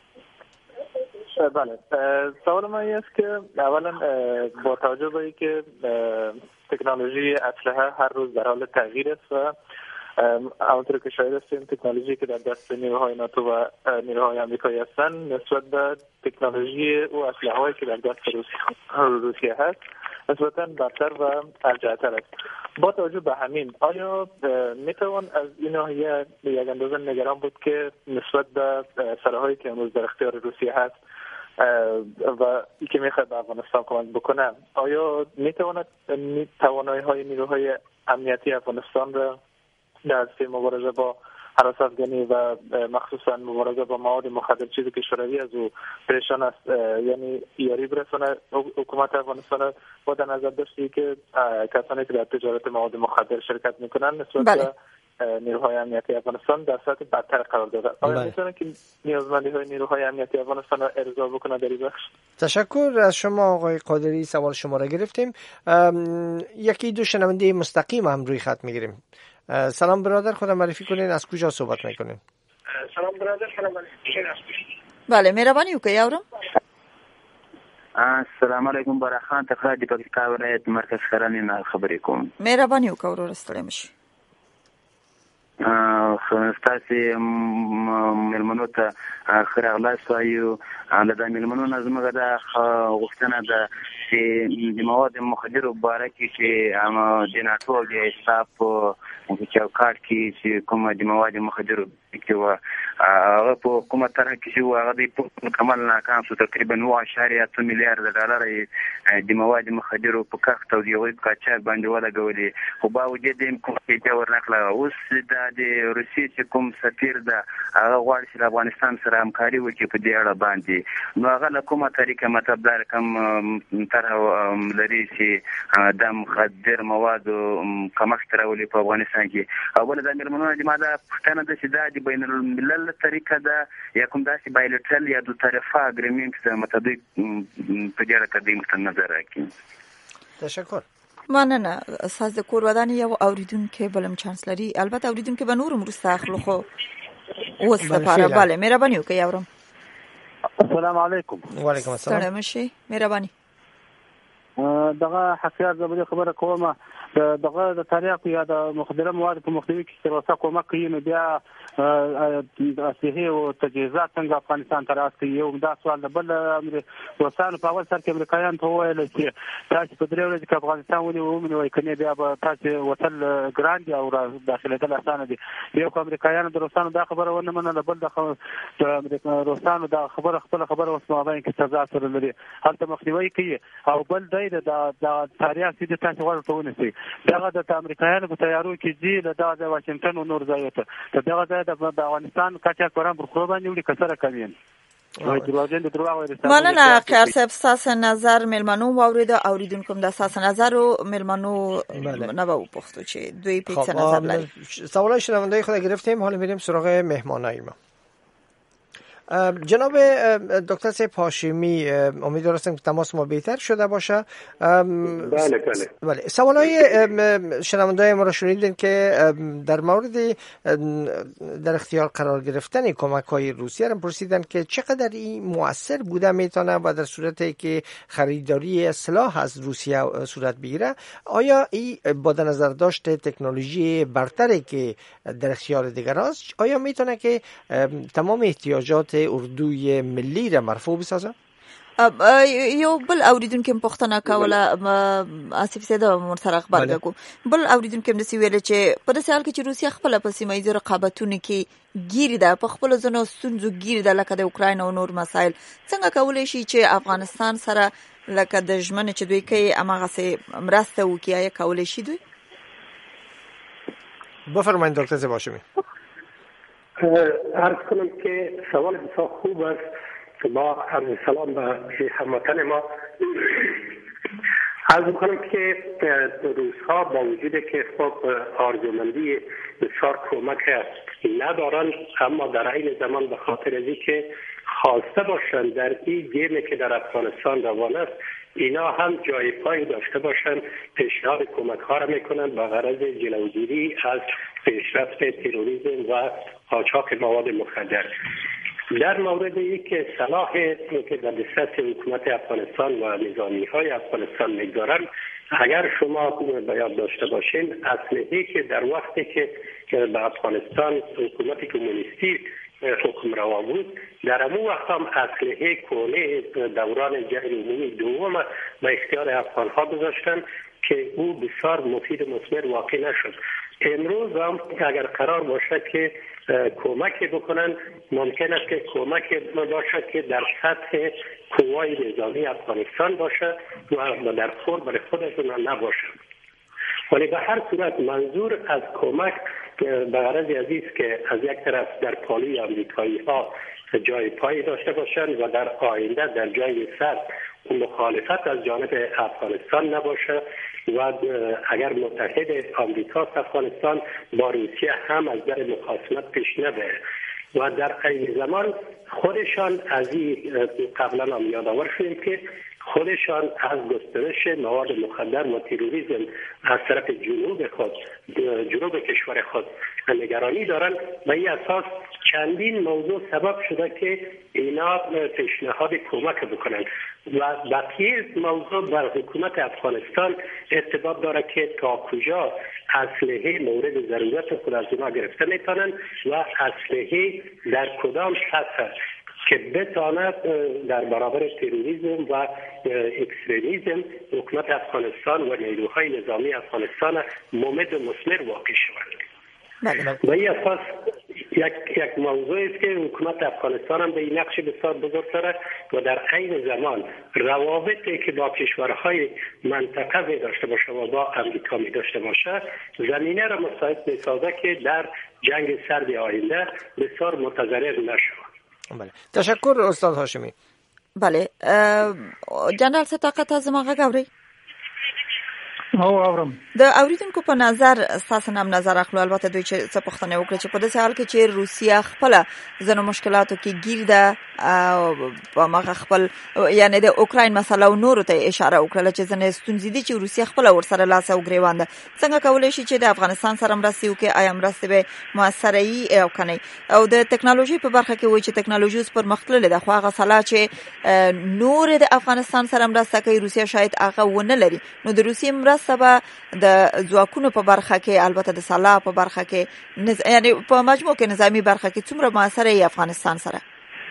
بله سوال من این است که اولا با توجه به اینکه تکنولوژی اسلحه هر روز در حال تغییر است و همونطور که شاهد هستیم تکنولوژی که در دست نیروهای ناتو و نیروهای آمریکایی هستند نسبت به تکنولوژی و اسلحه‌ای که در دست روسیه هست نسبتاً برتر و ارجح‌تر است. با توجه به همین آیا میتوان از این ناحیه به یک اندازه نگران بود که نسبت به سلاح‌هایی که امروز در اختیار روسیه هست و که میخواد به افغانستان کمک بکنه آیا میتواند توانایی‌های نیروهای امنیتی افغانستان را در مبارزه با هراس افغانی و مخصوصا مبارزه با مواد مخدر چیزی که شوروی از او پریشان است یعنی یاری برسانه حکومت افغانستان با در نظر داشتی که کسانی که در تجارت مواد مخدر شرکت میکنن نسبت به نیروهای امنیتی افغانستان در سطح بدتر قرار داده. آیا میتونه که نیازمندی های نیروهای امنیتی افغانستان را ارضا بکنه در این بخش؟ تشکر از شما آقای قادری. سوال شما را گرفتیم. یکی دو شنونده مستقیم هم روی خط میگیریم. سلام برادر، خودم معرفی کنین، از کجا صحبت میکنین؟ سلام برادر، خودم معرفی کنین، از کجا؟ بله مهربانی وکړئ یاورم. السلام علیکم برخان تخراج د پاکستان ولایت مرکز خرانی نه خبرې کوم. مهربانی وکړئ ورور ستړی مشي. ستاسې مېلمنو ته ښه راغلاست وایو. له دا مېلمنو نه زموږ دا غوښتنه ده چې د موادو مخدرو په باره کې چې د ناټو او د حساب په چوکاټ کې چې کومه د موادو مخدرو کې وه هغه په کومه طرح کې چې وه هغه دی مکمل ناکام شو. تقریبا اوه اعشاریه اته میلیارده ډالره یې د موادو مخدرو په کښت او د هغوی په قاچاق باندې ولګولې، خو باوجود د کومه نتیجه ورنکړه. اوس دا د روسیې چې کوم سفیر ده هغه غواړي چې له افغانستان سره همکاري وکړي په دې اړه باندې. نو هغه له کومه طریقه مطلب دا کوم طرح لري چې د مخدر موادو کمښت راولي په افغانستان کې. او بله دا مېلمنو نه ما دا پوښتنه ده چې دا د بین الملل طریقه ده یا کوم داسې بایلټرل یا دو طرفه اګریمنټ ده متداول په دې اړه تقدیم ته نظر راکړي. تشکر. مننه. اساس د کور ودانې یو اوریدونکو بلم چانس لري، البته اوریدونکو به نور مرسته اخلو خو اوس لپاره. بله مهرباني وکړئ یاورم. السلام علیکم. وعلیکم السلام. ستړی مشي. مهرباني. دغه حقیقت زبر خبره کومه دغه د تاریخ یا د مخدره مواد په مختلفو کې ترسه کومه کوي نو بیا اصلي او تجهیزات څنګه افغانستان ته راځي. یو دا سوال بل روسانو په اول سر کې امریکایان ته ویل چې تاسو په درې ورځې کې افغانستان ونی ومني وای کنه بیا به تاسو وصل ګران دي او داخله د اسانه دي. یو امریکایانو د روسانو دا خبره ونه منله، بل د روسانو دا خبره خپل خبره وسمه کې سزا سره لري هلته مخنیوي کوي. او بل دی د تاریخ چې تاسو ورته ونیسئ دغه د امریکایانو په تیارو کې دی د واشنگټن او نور ځایو ته دغه د افغانستان کاچاق وران پر خو باندې وړي کسره کوي. مننه خیر صاحب. تاسو نظر ملمنو واورید اوریدونکو د تاسو نظر او ملمنو نه به پختو چې دوی پیڅ نظر لري. سوالای شنونده خود گرفتیم، حالا میریم سراغ مهمانای ما. جناب دکتر سیب هاشمی، امیدوارم که تماس ما بهتر شده باشه. بله بله بله سوالای شنوندای ما را شنیدین که در مورد در اختیار قرار گرفتن کمک‌های روسیه را پرسیدن که چقدر این مؤثر بوده میتونه و در صورتی که خریداری سلاح از روسیه صورت بگیره، آیا این با در نظر داشت تکنولوژی برتری که در اختیار دیگر است، آیا میتونه که تمام احتیاجات اردوی ملی را مرفوع بسازه؟ یو بل اوریدونکو پښتنه کوله اسف سیده مرسره خبر کو بل اوریدونکو د سی ویل چې په داسې حال کې چې روسیا خپل په سیمه ییز رقابتونو کې ګیر ده، په خپل ځنو ستونزو ګیر ده، لکه د اوکراین او نور مسایل. څنګه کولای شي چې افغانستان سره لکه د ژمنې چې دوی کوي امغه سي مرسته وکړي؟ یا کولای شي دوی؟ بفرمایید دکتر سیب هاشمی. عرض کنم که سوال بسیار خوب است. با عرض سلام به هموطن ما. عرض کنم که روس‌ها با وجود که خب آرزومندی بسیار کمک ندارند، اما در عین زمان به خاطر از اینکه خواسته باشند در این گیمی که در افغانستان روان است اینا هم جای پای داشته باشند، پیشنهاد کمک ها را میکنند با غرض جلوگیری از پیشرفت تروریسم و قاچاق مواد مخدر. در مورد این که سلاح که در دسترس حکومت افغانستان و نظامی های افغانستان میگذارند، اگر شما به یاد داشته باشین اسلحه‌ای که در وقتی که به افغانستان حکومت کمونیستی حکم روا بود، در امو وقت هم اسلحه کهنه دوران جنگ عمومی دوم به اختیار افغان ها گذاشتن که او بسیار مفید و مثمر واقع نشد. امروز هم اگر قرار باشد که کمک بکنن، ممکن است که کمک باشد که در سطح قوای نظامی افغانستان باشد و در خور برای خودشون نباشد. ولی به هر صورت منظور از کمک به غرض عزیز که از یک طرف در پالوی امریکایی ها جای پای داشته باشند و در آینده در جای سر مخالفت از جانب افغانستان نباشه و اگر متحد آمریکا افغانستان با روسیه هم از در مخاصمت پیش نبره و در این زمان خودشان از این قبلا هم یادآور شدیم که خودشان از گسترش مواد مخدر و تروریسم از طرف جنوب خود جنوب کشور خود نگرانی دارند و این اساس چندین موضوع سبب شده که اینا پیشنهاد کمک بکنند و بقیه موضوع بر حکومت افغانستان ارتباط داره که تا کجا اسلحه مورد ضرورت خود از اونا گرفته میتونند و اسلحه در کدام سطح که بتواند در برابر تروریسم و اکستریمیسم حکومت افغانستان و نیروهای نظامی افغانستان ممد و مثمر واقع شوند. و این اساس یک یک موضوع است که حکومت افغانستان هم به این نقش بسیار بزرگ داره و در عین زمان روابطی که با کشورهای منطقه می داشته باشه و با امریکا می داشته باشه زمینه را مساعد می سازه که در جنگ سرد آینده بسیار متضرر نشود. بله تشکر استاد هاشمی. بله جنرال صداقت از ما غوړي او اورم د اوریدونکو په نظر اساسا هم نظر اخلو، البته دوی چې څه پوښتنه وکړي چې په داسې حال کې چې روسیا خپل ځنو مشکلاتو کې ګیر ده او په مغه خپل یعنی د اوکراین مسله او نورو ته اشاره وکړه چې ځنه ستونزې دي چې روسیا خپل ورسره لاس او ګریوان ده، څنګه کولای شي چې د افغانستان سره مرسته وکړي؟ آیا مرسته به موثره وي او کنه؟ او د ټکنالوژي په برخه کې وایي چې ټکنالوژي اوس پرمختللې ده، خو هغه سلا چې نور د افغانستان سره مرسته کوي روسیا شاید هغه ونه لري، نو د روسیا مرسته سبا د ځواکونو په برخه کې البته د سلاح په برخه کې نز... یعنی په مجموع کې نظامی برخه کې څومره موثره ای افغانستان سره؟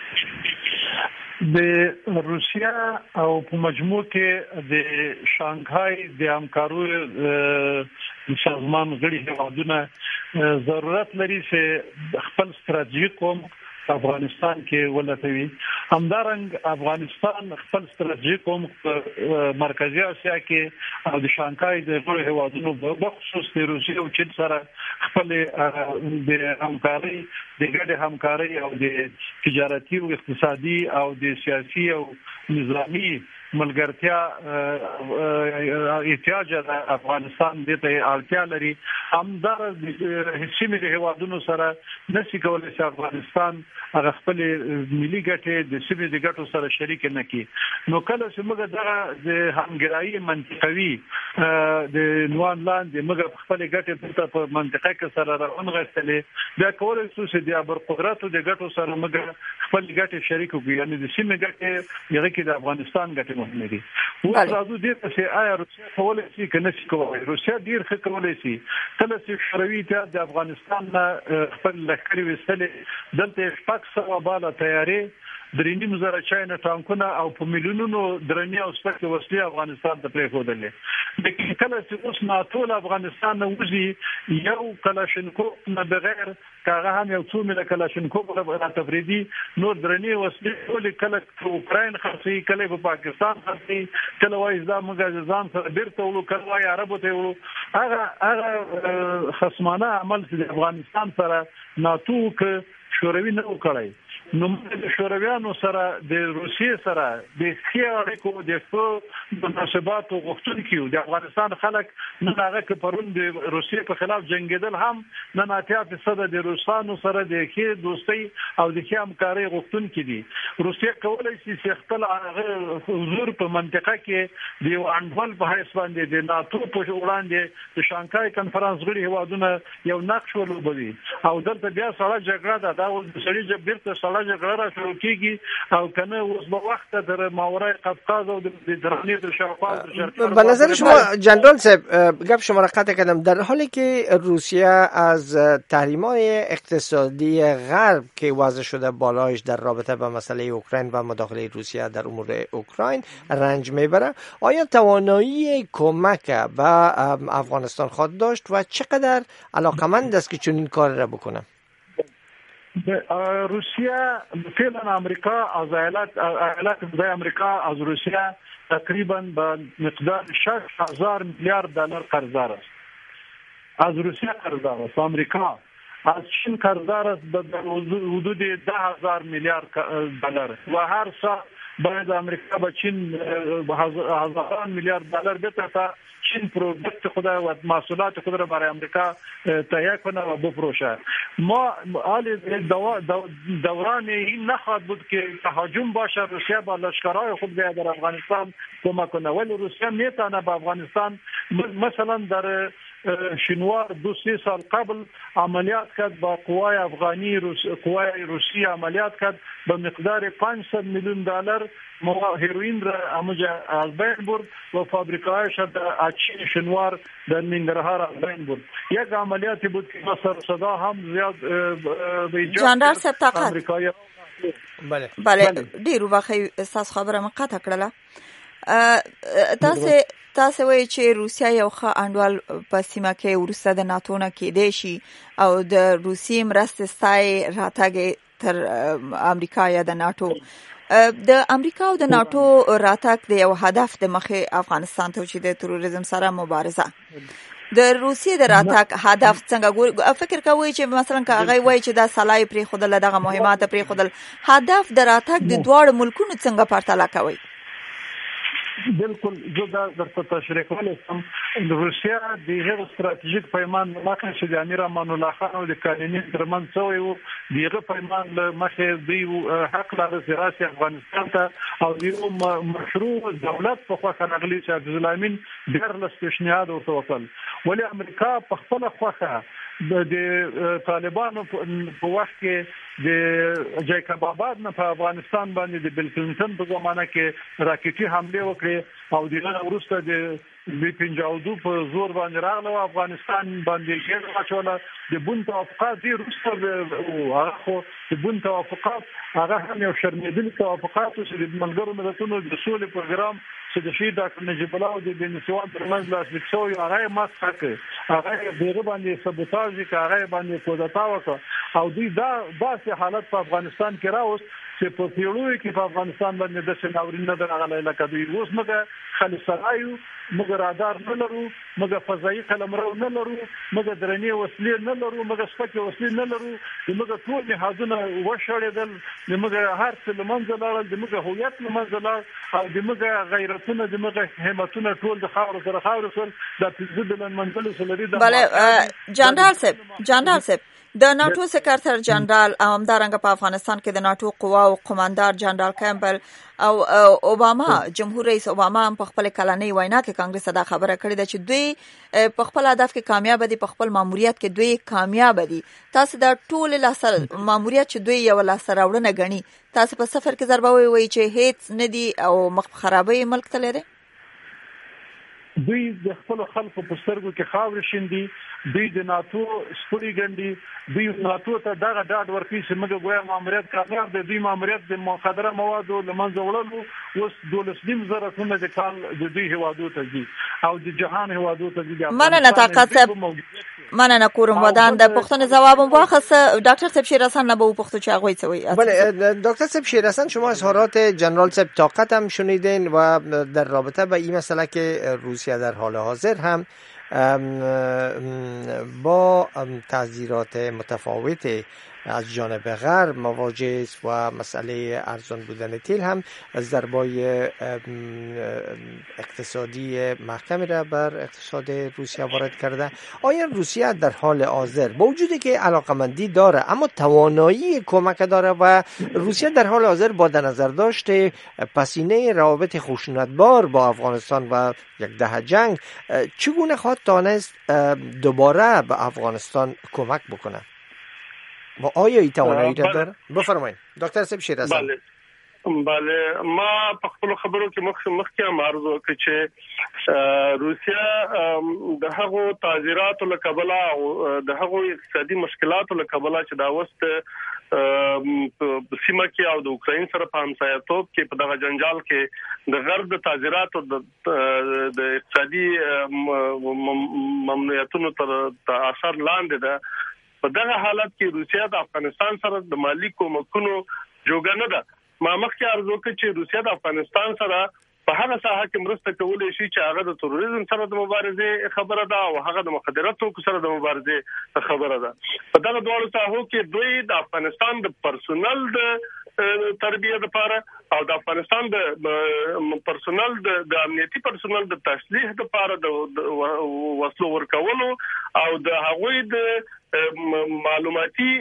د روسیا او په مجموع کې د شانګهای د همکارۍ سازمان غړي هیوادونه ضرورت لري چې خپل ستراتیژیک قوم افغانستان کې ولټوي. همدارنګ افغانستان خپل ستراتیژیک قوم مرکزی اسیا کې او د شانګهای د غړو هیوادونو په خصوص د روسیې او چین سره خپل د همکارۍ د ګډ همکارۍ او د تجارتي او اقتصادي او د سیاسي او نظامی ملګرتیا احتیاج د افغانستان د ته اړتیا لري همدار هیڅ ملي هوادونو سره نشي کولای چې افغانستان هغه خپل ملي ګټې د سیمې د ګټو سره شریک نه کړي نو کله چې موږ دغه د همګرایي منطقوي د نوان لاندې موږ خپل ګټې په منطقه کې سره راونغښتلې بیا کولای شو چې د ابرقدرتو د ګټو سره موږ خپل ګټې شریک وکړو یعنی د سیمې ګټې یغه کې د افغانستان ګټې مهمه دي اوس راځو دې ته چې آیا روسیا کولای شي کنه شي کولای روسیا ډیر ښه کولای شي کله چې شوروي اتحاد د افغانستان خپل لښکرې وستلې دلته شپږ سوه بالا تیارې درې نیم زره چاینه ټانکونه او په میلیونونو درنې او سپکې وسلې افغانستان ته پرېښودلې لیکن کله چې اوس ناتو افغانستان نه وځي یو کلاشینکوف نه بغیر کاغه هم یو څو مله کلاشینکوف را تفریدي نور درنې وسلې ټول کله اوکراین خرڅي کله په پاکستان خرڅي کله وایي دا موږ ځان سره بیرته ولو کله وایي عربو ته ولو هغه هغه خصمانه عمل چې افغانستان سره ناتو کې شوروي نه وکړي نو د شورویانو سره د روسیې سره د سیاړو د څو مناسباتو غوښتونکو د افغانستان خلک نه هغه کې پرون د روسیې په خلاف جنگیدل هم نه ناتیا په صد د روسانو سره د کې دوستي او د کې همکاري غوښتونکو دي روسیې کولای شي چې خپل حضور په منطقه کې د انډول په حساب باندې د ناتو په وړاندې د شانګهای کانفرنس غړي هوادونه یو نقش ولوبوي او دلته بیا سره جګړه ده دا د سړي جبرته سره جګړه را شروع کیږي او کنه اوس به وخت در ماورای قفقاز او د درنی در شاوخوا به نظر شما جنرال صاحب گپ شما را قطع کردم در حالی که روسیه از تحریم‌های اقتصادی غرب که وضع شده بالایش در رابطه با مسئله اوکراین و مداخله روسیه در امور اوکراین رنج میبره آیا توانایی کمک به افغانستان خواهد داشت و چقدر علاقمند است که چنین کار را بکنه روسیه فعلا امریکا از ایالات ایالات متحده آمریکا از روسیه تقریبا به مقدار شش هزار میلیارد دلار قرضدار است از روسیه قرضدار است امریکا از چین قرضدار است به حدود ده هزار میلیارد دلار و هر سال باید امریکا به چین هزاران میلیارد دلار بده تا چین پروداکت خود و محصولات خود را برای امریکا تهیه کنه و بفروشه ما حال دوران این نخواهد بود که تهاجم باشه روسیه با لشکرهای خود بیاد در افغانستان کمک کنه ولی روسیه میتونه به افغانستان مثلا در شنوار دو سه سال قبل عملیات کرد با قوای افغانی روس قوای روسی عملیات کرد به مقدار پانصد میلیون دلار هیروئین را اموجه از بین برد و فابریکهایش در اچین شنوار در ننگرهار از بین برد یک عملیاتی بود که سر صدا هم زیاد به ایجاد جاندار صاحب طاقت بله بله ډیرو واخی اساس خبره مقاطع کړله تاسو تاسو وایي چې روسیا یو ښه انډول په سیمه کې ورسته د ناتو نه کېدای شي او د روسیې مرستې ستای راتګ تر امریکا یا د ناتو د امریکا او د ناتو راتګ د یو هدف د مخې افغانستان ته چې د تروریزم سره مبارزه د روسیې د راتګ هدف څنګه ګوري فکر کوي چې مثلا هغه وایي چې دا سلای پرې خودل دغه مهمات پرې خودل هدف د راتګ د دوه ملکونو څنګه پرتله کوي بالکل زه دا درته تشریح کوم روسیا د هغه ستراتیژیک پیمان مخه چې د امیر امان الله خان او د کالینین ترمن څوی وو دغه پیمان مخه دی حق لري چې افغانستان ته او یو مشروع دولت په خوا خنغلی چې عبد الامین ډیر لسپشنیاد ورته وکړ ولی امریکا په خپل خوخه د طالبانو په وخت کې د جیکب آباد نه په افغانستان باندې د بل کلینټن په زمانه کې راکټي حمله وکړي او دغه وروسته د د پنځاودو په زور باندې راغله افغانستان باندې شهر اچوله د بون توافقات دی وروسته او هغه د بون توافقات هغه هم یو شرمېدل توافقات چې د ملګرو ملتونو د سولې پروګرام چې د شي ډاکټر نجیب الله او د بنسوان ترمنځ لاسلیک شوی هغه مسخه کوي هغه دغه باندې سبوتاژ کوي هغه باندې کودتا وکړه او دوی دا داسې حالت په افغانستان کې راوست چې په پیړیو کې په افغانستان باندې د څناورین نه درغله لکه دوی اوس موږ خالص سرایو موږ رادار نه لرو، موږ فضایي قلمرو نه لرو، موږ درنې وسلې نه لرو، موږ سپکې وسلې نه لرو، موږ ټول نهادونه وشړېدل، موږ هر څه له منځه لاړل، موږ هویت له منځه لاړ او موږ غیرتونه موږ همتونه ټول د خاورو سره خاورو سره د پنځه بلن منځلو سره لري. بله جنرال صاحب جنرال صاحب د ناتو سکرټر جنرال او همدارنګه په افغانستان کې د ناتو قواو قماندار جنرال کیمبل او اوباما جمهور رئیس اوباما هم په خپل کلنۍ وینا کې کانګرس ته دا خبره کړې ده چې دوی په خپل هدف کې کامیاب دي، په خپل ماموریت کې دوی کامیاب دي. تاسو دا ټول لاسر ماموریت چې دوی یو لاسر راوړنه غني، تاسو په سفر کې ضربه وي چې هیڅ نه دي او مخ خرابوي ملک ته لري؟ دوی د خپل خلکو په سترګو کې خاور شیندي، دوی د ناتو سپوري ګنډي، دوی ناتو ته دغه ډاډ ورکوي چې موږ ګویا ماموریت کامیاب دی. دوی ماموریت د مخدره موادو له منځه وړلو اوس دولس نیم زره ټنه د کال د دوی هیوادو ته ځي او د جهان هیوادو ته ځي. مننه طاقت صاحب، مننه کورم ودان د پښتنو جواب واخصه. ډاکټر صاحب شیر حسن نه به پښتو چا غوي څوي. بله دکتر صاحب شیر حسن، شما اظهارات جنرال صاحب طاقت هم شنیدین و در رابطه با این مسئله که روسیه در حال حاضر هم با تعذیرات متفاوت از جانب غرب مواجه است و مسئله ارزان بودن تیل هم ضربای اقتصادی محکمی را بر اقتصاد روسیه وارد کرده. آیا روسیه در حال حاضر با وجودی که علاقمندی داره اما توانایی کمک داره و روسیه در حال حاضر با در نظر داشته پسینه روابط خشونتبار با افغانستان و یک دهه جنگ چگونه خواهد توانست دوباره به افغانستان کمک بکنه و آیا این توانایی را داره؟ بفرمایید دکتر صاحب شیر حسن. بله بله ما په خپل خبرو کې مخ مخکې عرض وکړ چې روسیا د هغو تعذیرات له کبله او د هغو اقتصادي مشکلات له کبله چې دا وست سیمه کې او د اوکرين سره په همسایه‌توب کې په دغه جنجال کې د غرب د تعذیرات او د اقتصادي ممنوعیتونو تر اثر لاندې ده. په دغه حالت کې روسیا د افغانستان سره د مالی کومکونو جوګه نه ده. ما مخکې عرض وکړ چې روسیا د افغانستان سره په هغه ساحه کې مرسته کولای شي چې هغه د تروریزم سره د مبارزې خبره ده او هغه د مخدراتو سره د مبارزې خبره ده. په دغه ډول ساحو کې دوی د افغانستان د پرسونل د تربیه لپاره او د افغانستان د پرسونل د امنیتي پرسونل د تسلیح لپاره د وسلو ورکولو او د هغوی د معلوماتي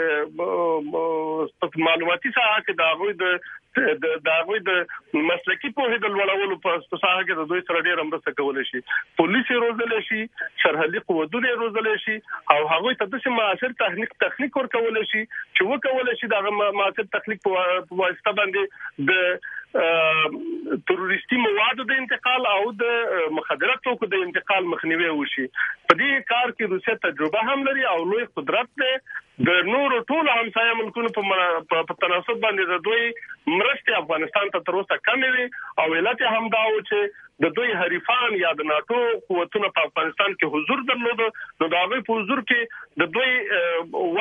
معلوماتي ساحه کې د هغوی د د هغوی د مسلکي پوهې د لوړولو په ساحه کې د دوی سره ډېر مرسته کولای شي. پولیس روزل شي، سرحدي قوتونه روزل شي او هغوی ته د معاصر تخنیک تخنیک ورکول شي چې وکول شي د معاصر تخنیک په واسطه باندې د تروریستي موادو د انتقال او د مخدراتو د انتقال مخنیوي وشي. په دې کار کې روسیا تجربه هم لري او لوی قدرت ده. د نورو ټول همسایه ملکونو په تناسب باندې د دوی مرستې افغانستان ته تر اوسه کمې وي او علت هم دا و چې د دوی حریفان یا د ناتو قوتونو په افغانستان کې حضور درلود. نو د هغوی په حضور کې د دوی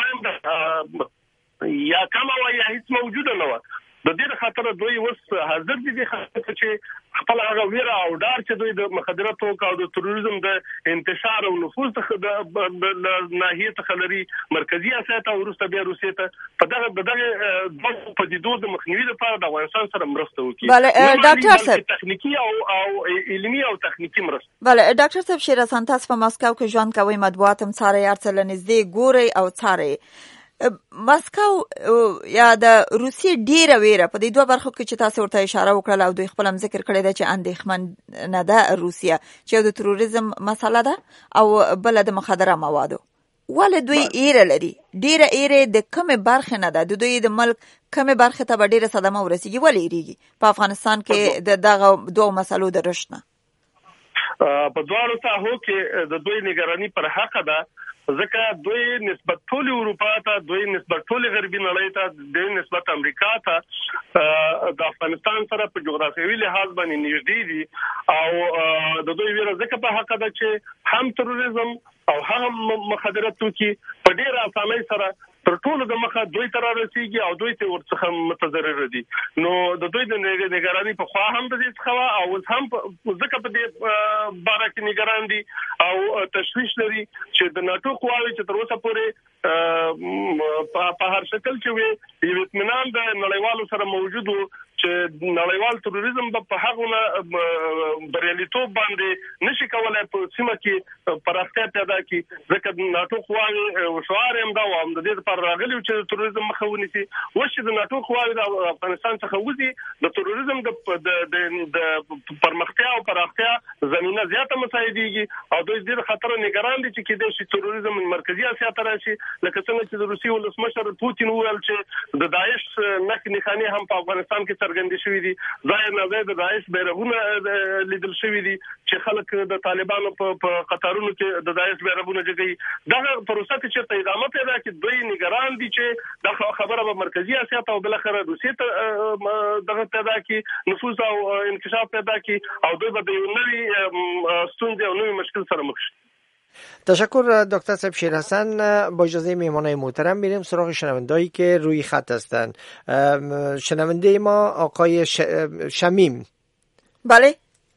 وایم یا کم او یا هیڅ موجوده نه و. د دې خاطر دوی اوس حاضر دي چې خپل هغه ویره او ډار چې دوی د مخدراتو او د تروریزم د انتشار او نفوذ د ناحیه څخه لري مرکزی اسیا ته ورسته بیا روسیې ته په دغه دغه د پدیدو د مخنیوي لپاره د افغانستان سره مرسته وکړي. بله ډاکټر صاحب تخنیکی او او علمي او تخنیکی مرسته. بله ډاکټر صاحب شیر حسن، تاسو په مسکو کې ژوند کوئ، مطبوعات هم څارئ، هر څه له نږدې ګورئ او څارئ. مسکو یا د روسیې ډیره ویره په دې دوه برخو کې چې تاسو ورته اشاره وکړه او دوی خپل هم ذکر کړی دی چې اندېښمن نه ده روسیه چې د تروریزم مسله ده او بل د مخدره موادو. ولې دوی ایره لري؟ ډیره ایره د کومه برخه نه ده؟ د دوی د ملک کومه برخه ته به ډیره صدمه ورسیږي؟ ولې ایریږي په افغانستان کې د دغه دوه مسلو د رشد نه؟ په دواړو ساحو کې د دوی نگرانی پر حق ده، ځکه دوی نسبت ټول اروپا ته، دوی نسبت ټول غربي نړۍ ته، دوی نسبت امریکا ته د افغانستان سره په جغرافیوي لحاظ باندې نږدې دي او د دوی ویره ځکه په حق ده چې هم تروریزم او هم مخدراتو کې په ډېر اسانۍ سره تر ټولو د مخه دوی تر رسیدي او دوی ته ورڅخه متضرر دي. نو د دوی د نگرانی په خوا هم د دې څخه او هم ځکه په دې باره کې نگران دي او تشویش لري چې د ناتو قواوی چې تر اوسه پورې په هر شکل کې وي یو اطمینان د نړیوالو سره موجود چې نړیوال تروریزم په هغه بریالیتوب باندې نشي کولای په سیمه کې پراختیا پیدا کړي ځکه ناتو قواوی شعار هم دا و هم د دې لپاره راغلي چې تروریزم مخه ونیسي. وشي د ناتو قواوی د افغانستان څخه وځي د تروریزم د د پرمختیا او پراختیا زمينه زیاته مساعدېږي او دوی ډېر خطر نگران دي چې کېدای شي تروریزم مرکزی اسیا ته راشي لکه څنګه چې د روسي ولسمشر پوتین وویل چې د داعش نښې نښانې هم په افغانستان کې څرګندې شوې دي. ځای نه ځای د داعش بیرغونه لیدل شوي دي چې خلک د طالبانو په قطارونو کې د داعش بیرغونه جګوي. دغه پروسه کې چې ادامه پیدا کړي دوی نگران دي چې دا خبره به مرکزی اسیا ته او بل اخر روسي ته دغه پیدا کړي نفوذ او انکشاف پیدا کړي او دوی به د یو نوي ستونزې او نوي مشکل سره مخ شي. تشکر دکتر صاحب شیر حسن. با اجازه میهمانای محترم میریم سراغ شنوندهایی که روی خط هستند. شنونده ما آقای ش... شمیم. بله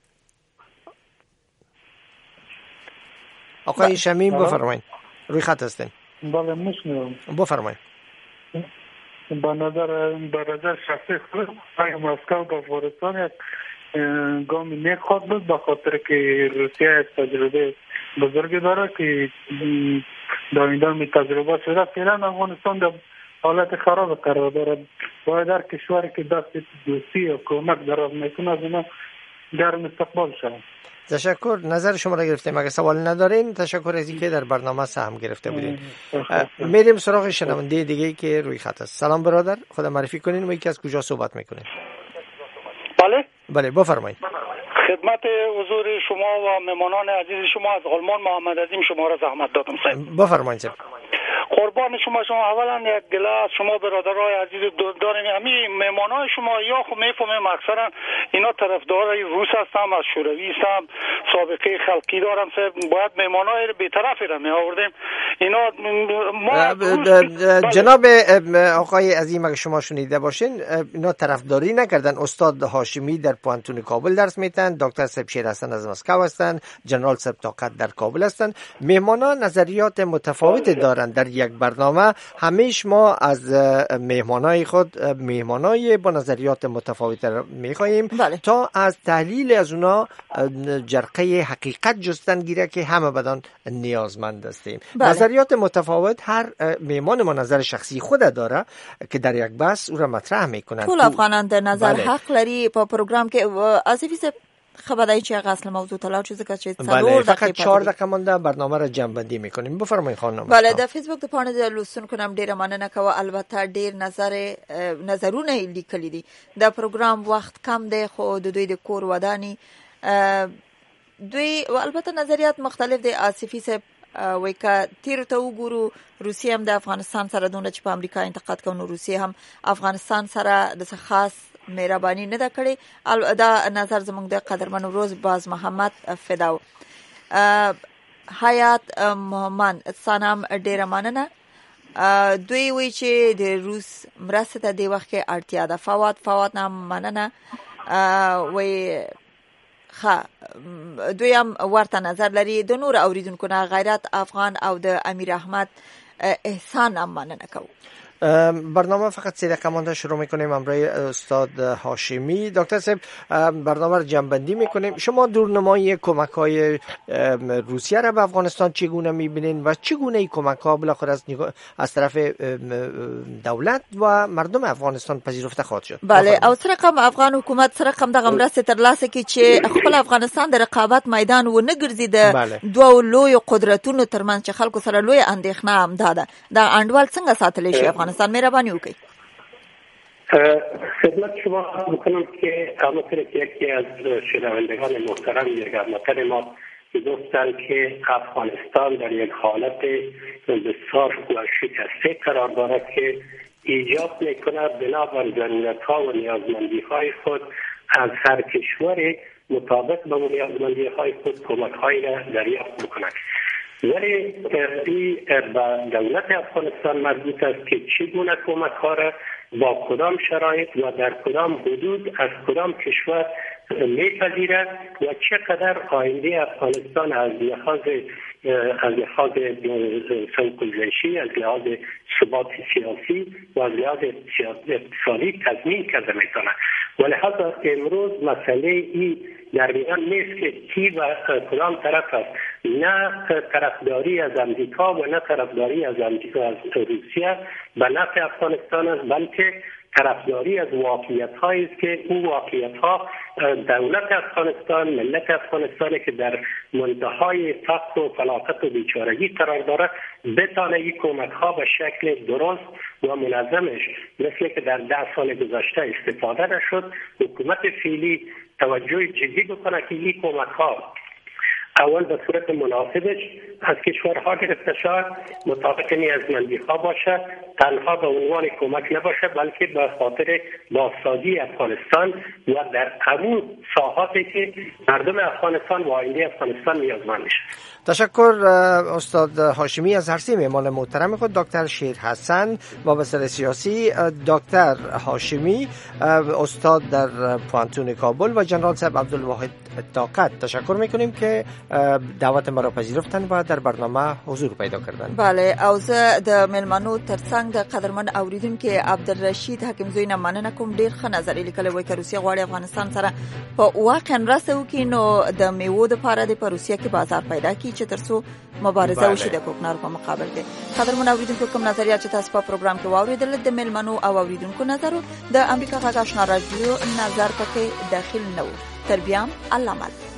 آقای شمیم بفرمایید روی خط هستین. بله میشنوم. بفرمایید. با نظر با نظر شخصی خود اگه مسکو با افغانستان یک گامی نیک خود بود به خاطر که روسیه تجربه بزرگی داره که در این تجربه شده. فعلا افغانستان در حالت خراب قرار دارد. باید در کشوری که دست دوستی و کمک دراز میکنه از اینا گرم استقبال شود. تشکر. نظر شما را گرفتیم. اگه سوال ندارین تشکر از اینکه در برنامه سهم گرفته بودین. میریم سراغ شنونده دیگه که روی خط است. سلام برادر، خود معرفی کنین و یکی از کجا صحبت میکنین؟ بله بله بفرمایید. خدمت حضور شما و مهمانان عزیز شما از آلمان محمد عظیم شما را زحمت دادم صاحب. بفرمایید. قربان شما شما اولا یک گله از شما برادرای عزیز داریم. همین مهمانای شما یا خب میفهمیم اکثرا اینا طرفدار روس هستن، از شوروی هستن، سابقه خلقی دارن. باید مهمانای بی‌طرفی را می آوردیم. اینا ما جناب آقای عظیم اگه شما شنیده باشین اینا طرفداری نکردن. استاد هاشمی در پوانتون کابل درس میتن، دکتر صاحب شیر حسن از مسکو هستن، جنرال صاحب طاقت در کابل هستن. مهمانان نظریات متفاوتی دارن. در یک برنامه همیشه ما از مهمانای خود مهمانای با نظریات متفاوت میخواهیم تا از تحلیل از اونا جرقه حقیقت جستن گیره که همه بدان نیازمند هستیم. بله. نظریات متفاوت هر مهمان ما نظر شخصی خود داره که در یک بحث او را مطرح میکنن. ټول افغانان د نظر بله. حق لري. په پروګرام کې آصفی صاحب خبرداری چې هغه اصل موضوع طلاع شو ځکه چې څلور دقیقې فقط چهار دقیقه مونده برنامه را جمع بندی میکنیم. بفرمایئ خانم. بله د فیسبوک د پاڼې د لوستونکو نام ډیره مننه کوه. البته ډیر نظر نظرونه لیکلي دي. د پروګرام وخت کم دی خو د دوی د کور ودانی دوی البته نظریات مختلف دي. آصفی صاحب وای که تیر ته وګورو روسیه هم د افغانستان سره دونه چې په امریکا انتقاد کوي نو روسیه هم افغانستان سره د خاص مهرباني نه ده کړې. دا نظر زموږ د قدرمن روز باز محمد فداو. حیات محمد سلام ډیره مننه. دوی وی چې د روس مرسته ته دی وخت کې اړتیا ده. فواد فواد نام مننه. وی ښه دوی هم ورته نظر لري. د نور اوریدونکو نه غیرت افغان او د امیر احمد احسان هم مننه کوو. برنامه فقط سه دقیقه مونده شروع میکنیم. امروز استاد هاشمی. دکتر صاحب برنامه رو جمع بندی میکنیم. شما دورنمای کمک های روسیه را به افغانستان چگونه میبینین و چگونه ای کمک ها بالاخره از از طرف دولت و مردم افغانستان پذیرفته خواهد شد؟ بله او سره کوم افغان حکومت سره کوم دغه مرسته ترلاسه کی چې خپل افغانستان د رقابت میدان و نه ګرځي د دوه لوی قدرتونو ترمنځ چې خلکو سره لوی اندېښنه هم ده. دا انډول څنګه ساتلی شي افغانستان؟ مهربانی وکړئ. خدمت شما میکنم که همونطور که یکی از شنوندگان محترم یک هموطن ما گفتن که افغانستان در یک حالت بسیار و شکسته قرار دارد که ایجاب میکنه بنابر ضرورت‌ها و نیازمندی‌های خود از هر کشور مطابق با نیازمندی‌های خود کمک‌هایی را دریافت میکنند. ولی این به دولت افغانستان مربوط است که چگونه کمک ها را با کدام شرایط و در کدام حدود از کدام کشور میپذیرد و چقدر آینده افغانستان از لحاظ از لحاظ سنکوزشی، از لحاظ ثبات سیاسی و از لحاظ اقتصادی تضمین کرده میتونه. و لحاظا امروز مسئله این در میان نیست که کی و کدام طرف است، نه طرفداری از امریکا و نه طرفداری از روسیه به نفع افغانستان است، بلکه طرفداری از واقعیت هایی است که اون واقعیت ها دولت افغانستان، ملت افغانستان که در منتهای فقر و فلاکت و بیچارگی قرار داره بتانه این کمک ها به شکل درست و منظمش مثل که در ده سال گذشته استفاده نشد، حکومت فعلی توجه جدی بکنه که این کمک ها اول به صورت مناسبش از کشورها گرفته شود، مطابق نیازمندی ها باشه، تنها به عنوان کمک نباشه بلکه به خاطر بازسازی افغانستان و در همون ساحاتی که مردم افغانستان و آینده افغانستان نیازمند میشه. تشکر استاد هاشمی. از هر مهمان محترم خود دکتر شیر حسن وابسته سیاسی، دکتر هاشمی استاد در پوانتون کابل و جنرال صاحب عبدالواحد طاقت تشکر میکنیم که دعوت ما را پذیرفتن و در برنامه حضور پیدا کردن. بله، او زه د ملمنو ترڅنګ د قدرمن اوریدونکو عبدالرشید حکیم زوی نه مننه کوم. ډیر ښه نظر لیکلی وای که روسیه غواړي افغانستان سره په واقعا مرسته وکړي نو د میوو دپاره د په روسیه کې بازار پیدا کړي چې ترڅو مبارزه وشي د کوکنارو په مقابل کې. قدرمن اوریدونکو کوم نظریات چې تاسو په پروګرام کې واوریدل د ملمنو او اوریدونکو نظر د امریکا غږ آشنا رادیو نظر پکې داخل نه و. تر بیا الله مل.